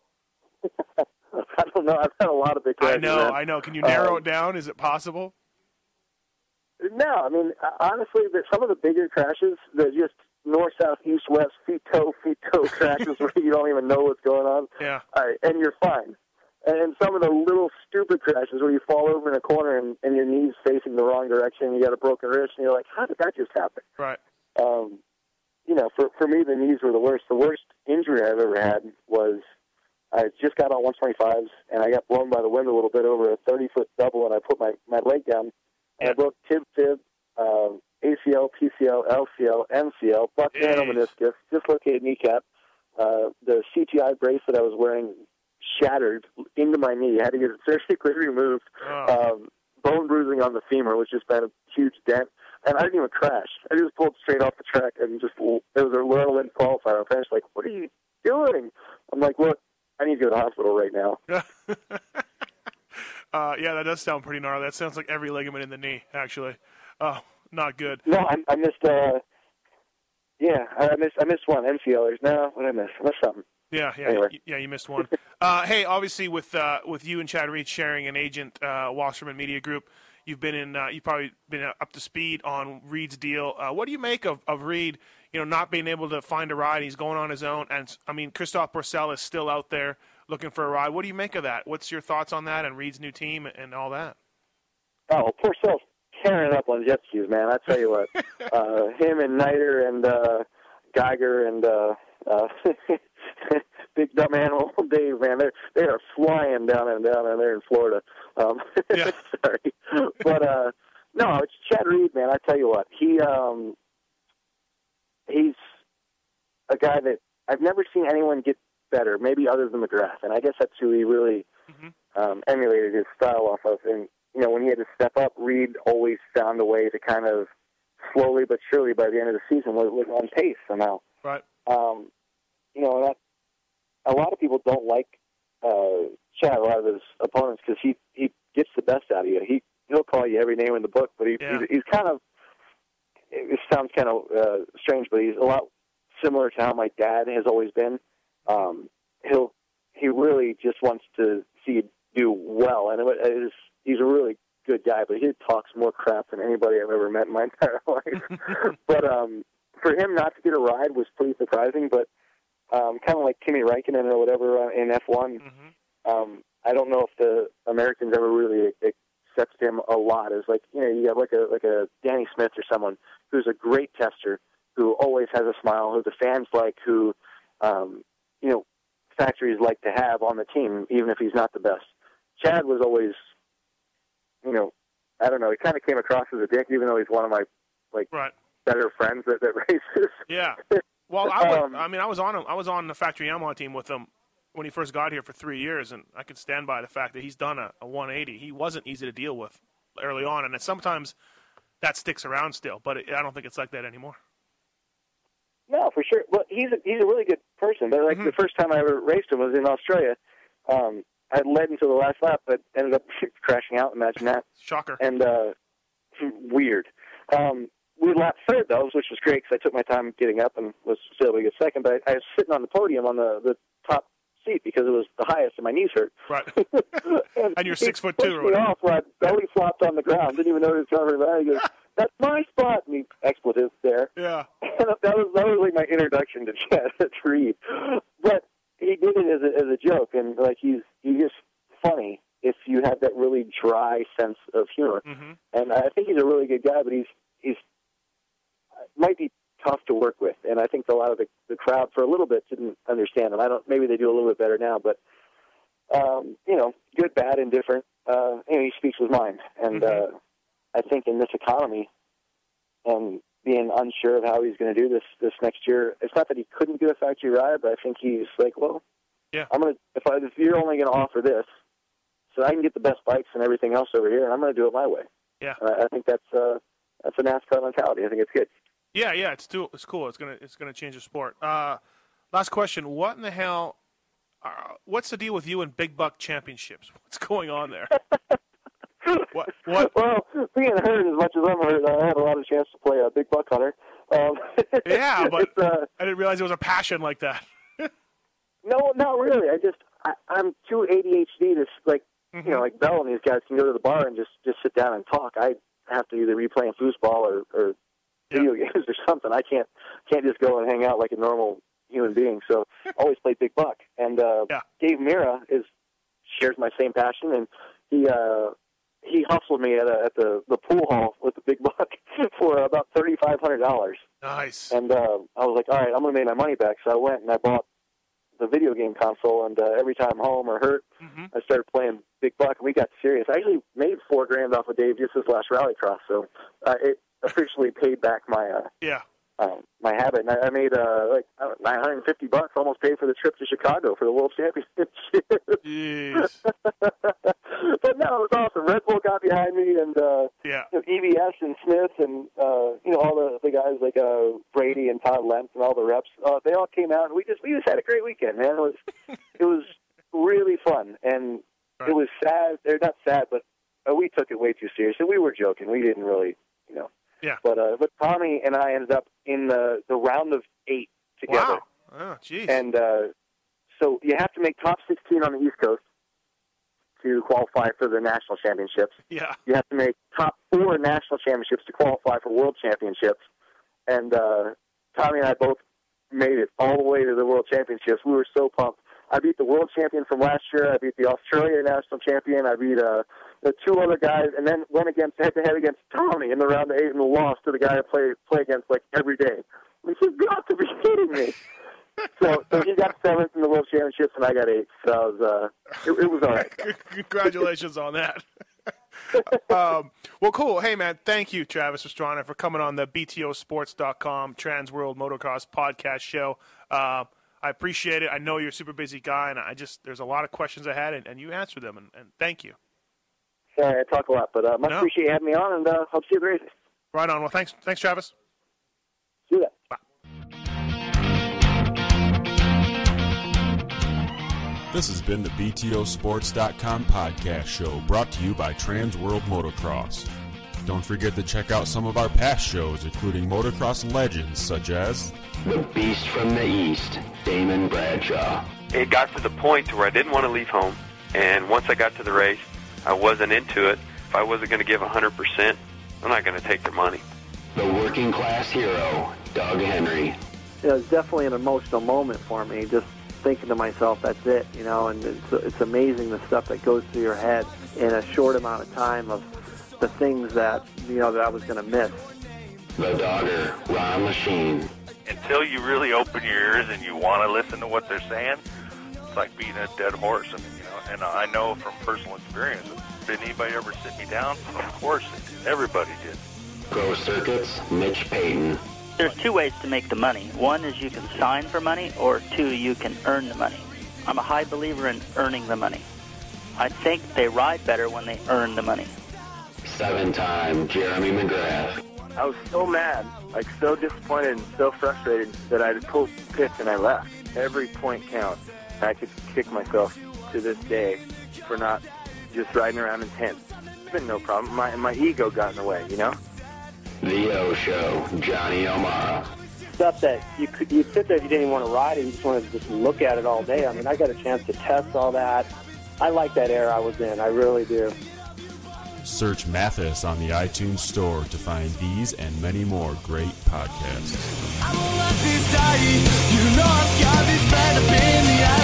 I don't know. I've had a lot of big I crashes. know. man. I know. Can you narrow Um, it down? Is it possible? No, I mean, uh, honestly, the, some of the bigger crashes, they're just north, south, east, west, feet, toe, feet, toe crashes where you don't even know what's going on. Yeah. Uh, and you're fine. And some of the little stupid crashes where you fall over in a corner and, and your knee's facing the wrong direction and you got a broken wrist and you're like, how did that just happen? Right. Um, you know, for for me, the knees were the worst. The worst injury I've ever had was I just got on one twenty-fives and I got blown by the wind a little bit over a thirty-foot double, and I put my, my leg down, and Yeah. I broke tib, fib, uh, A C L, P C L, L C L, M C L, buck nano Jeez. meniscus, dislocated kneecap. Uh, the C T I brace that I was wearing shattered into my knee. I had to get it surgically removed. Oh. Um, bone bruising on the femur, which just been a huge dent. And I didn't even crash. I just pulled straight off the track and just, it was a whirlwind qualifier. My parents were like, what are you doing? I'm like, look, I need to go to the hospital right now. uh, yeah, that does sound pretty gnarly. That sounds like every ligament in the knee, actually. Oh, not good. No, I, I missed. Uh, yeah, I missed. I missed one. M C Lers. No, what did I miss? I missed something. Yeah, yeah, Anyway. y- yeah. You missed one. uh, hey, obviously with uh, with you and Chad Reed sharing an agent, uh, Wasserman Media Group, you've been in. Uh, you've probably been up to speed on Reed's deal. Uh, what do you make of, of Reed? You know, not being able to find a ride. He's going on his own, and I mean, Christophe Pourcel is still out there looking for a ride. What do you make of that? What's your thoughts on that and Reed's new team and all that? Oh, Pourcel's tearing up on jet skis, man. I tell you what, uh, him and Niter and uh, Geiger and uh, uh, Big Dumb Animal Dave, man, they're they are flying down and down and there in Florida. Um, Yeah. sorry, but uh, no, it's Chad Reed, man. I tell you what, he um, he's a guy that I've never seen anyone get better, maybe other than McGrath, and I guess that's who he really Mm-hmm. um, emulated his style off of. And you know, when he had to step up, Reed always found a way to kind of slowly but surely, by the end of the season, was, was on pace somehow. Right. Um, you know, and that, a lot of people don't like uh, Chad, a lot of his opponents, because he, he gets the best out of you. He, he'll call you every name in the book, but he, Yeah. he's, he's kind of, it sounds kind of uh, strange, but he's a lot similar to how my dad has always been. Um, he'll he really just wants to see you do well, and it is, he's a really good guy, but he talks more crap than anybody I've ever met in my entire life. But um, for him not to get a ride was pretty surprising, but um, kind of like Kimi Räikkönen or whatever uh, in F one, Mm-hmm. um, I don't know if the Americans ever really accepted him a lot. It's like, you know, you have like a like a Danny Smith or someone who's a great tester, who always has a smile, who the fans like, who, um, you know, factories like to have on the team, even if he's not the best. Chad was always, you know, I don't know, he kind of came across as a dick, even though he's one of my, like, Right. better friends that, that races. Yeah. Well, I would, Um, I mean, I was on him. I was on the factory Yamaha team with him when he first got here for three years, and I can stand by the fact that he's done a, a one eighty. He wasn't easy to deal with early on, and sometimes that sticks around still, but it, I don't think it's like that anymore. No, for sure. Well, he's a, he's a really good person. But like Mhm. the first time I ever raced him was in Australia. Um, I led until the last lap, but ended up crashing out. Imagine that. Shocker. And uh, weird. Um, we lapped third though, which was great because I took my time getting up and was still able to get second. But I, I was sitting on the podium on the, the top seat because it was the highest, and my knees hurt. Right. and, And you're he six foot two or pushed me whatever. off where I belly flopped on the ground. Didn't even notice covering that. He goes, "That's my spot." And he expletive there. Yeah. And that was that was like my introduction to Chad Reed. But he did it as a as a joke, and like he's he's just funny if you have that really dry sense of humor. Mm-hmm. And I think he's a really good guy, but he's he's might be tough to work with. And I think a lot of the, the crowd for a little bit didn't understand him. I don't. Maybe they do a little bit better now, but um, you know, good, bad, indifferent. Uh, you know, he speaks his mind, and Mm-hmm. uh, I think in this economy and being unsure of how he's going to do this this next year, it's not that he couldn't do a factory ride, but I think he's like, well, Yeah. I'm gonna if I if you're only going to offer this, so I can get the best bikes and everything else over here, and I'm going to do it my way. Yeah. Uh, I think that's uh, that's a NASCAR mentality. I think it's good. Yeah, yeah, it's too, it's cool. It's gonna it's gonna change the sport. Uh, last question: what in the hell? Uh, what's the deal with you and Big Buck Championships? What's going on there? what? What? Well, being hurt as much as I'm hurt, I had a lot of chance to play a Big Buck Hunter. Um, Yeah, but it's, uh, I didn't realize it was a passion like that. no, not really. I just I, I'm too A D H D to like Mm-hmm. you know like Bell and these guys can go to the bar and just just sit down and talk. I have to either be playing foosball or, or video games or something. I can't can't just go and hang out like a normal human being. So I always played Big Buck. And uh, Yeah. Dave Mira is shares my same passion, and he uh, he hustled me at a, at the, the pool hall with the Big Buck for about thirty five hundred dollars. Nice. And uh, I was like, all right, I'm going to make my money back. So I went and I bought the video game console, and uh, every time I'm home or hurt, Mm-hmm. I started playing Big Buck, and we got serious. I actually made four grand off of Dave just this last Rallycross, so uh, it officially paid back my uh, Yeah. uh, my habit. And I, I made uh, like I don't know, nine hundred fifty bucks, almost paid for the trip to Chicago for the World Championship. Jeez. But no, it was awesome. Red Bull got behind me, and uh, Yeah. you know, E V S and Smith, and uh, you know all the, the guys like uh, Brady and Todd Lentz and all the reps. Uh, they all came out, and we just we just had a great weekend, man. It was it was really fun, and Right. it was sad. They're not sad, but uh, we took it way too seriously. We were joking. We didn't really you know. Yeah. But uh, but Tommy and I ended up in the the round of eight together. Wow. Oh, jeez. And uh, so you have to make top sixteen on the East Coast to qualify for the national championships. Yeah. You have to make top four national championships to qualify for world championships. And uh, Tommy and I both made it all the way to the world championships. We were so pumped. I beat the world champion from last year. I beat the Australia national champion. I beat uh, the two other guys, and then went against head-to-head against Tommy in the round of eight and lost to the guy I play, play against like every day. Like, you've got to be kidding me. So, so he got seventh in the world championships, and I got eighth. So it was, uh, it, it was all right. Congratulations on that. um, well, cool. Hey, man, thank you, Travis Pastrana, for coming on the B T O Sports dot com Trans World Motocross podcast show. Uh, I appreciate it. I know you're a super busy guy, and I just there's a lot of questions I had, and, and you answered them, and, and thank you. Sorry, I talk a lot, but uh, much No. appreciate you having me on, and uh, hope to see you at the races. Right on. Well, thanks, thanks, Travis. See you. Bye. This has been the B T O Sports dot com podcast show, brought to you by Trans World Motocross. Don't forget to check out some of our past shows, including motocross legends such as The Beast from the East, Damon Bradshaw. It got to the point to where I didn't want to leave home, and once I got to the race, I wasn't into it. If I wasn't going to give one hundred percent, I'm not going to take their money. The Working Class Hero, Doug Henry. It was definitely an emotional moment for me, just thinking to myself, that's it, you know, and it's, it's amazing the stuff that goes through your head in a short amount of time of the things that, you know, that I was going to miss. The Dogger, Ron Lachine. Until you really open your ears and you want to listen to what they're saying, it's like beating a dead horse. I mean, you know, and I know from personal experience, did anybody ever sit me down? Of course, everybody did. Pro Circuits, Mitch Payton. There's two ways to make the money. One is you can sign for money, or two, you can earn the money. I'm a high believer in earning the money. I think they ride better when they earn the money. Seven-time Jeremy McGrath. I was so mad, like so disappointed and so frustrated that I pulled pits and I left. Every point counts. I could kick myself to this day for not just riding around in tents. It's been no problem. My, my ego got in the way, you know? The O Show, Johnny O'Mara. Stuff that you could you sit there if you didn't even want to ride it, you just wanted to just look at it all day. I mean, I got a chance to test all that. I like that era I was in. I really do. Search Mathis on the iTunes Store to find these and many more great podcasts. I won't let this die. You know I've got this right up in the eye.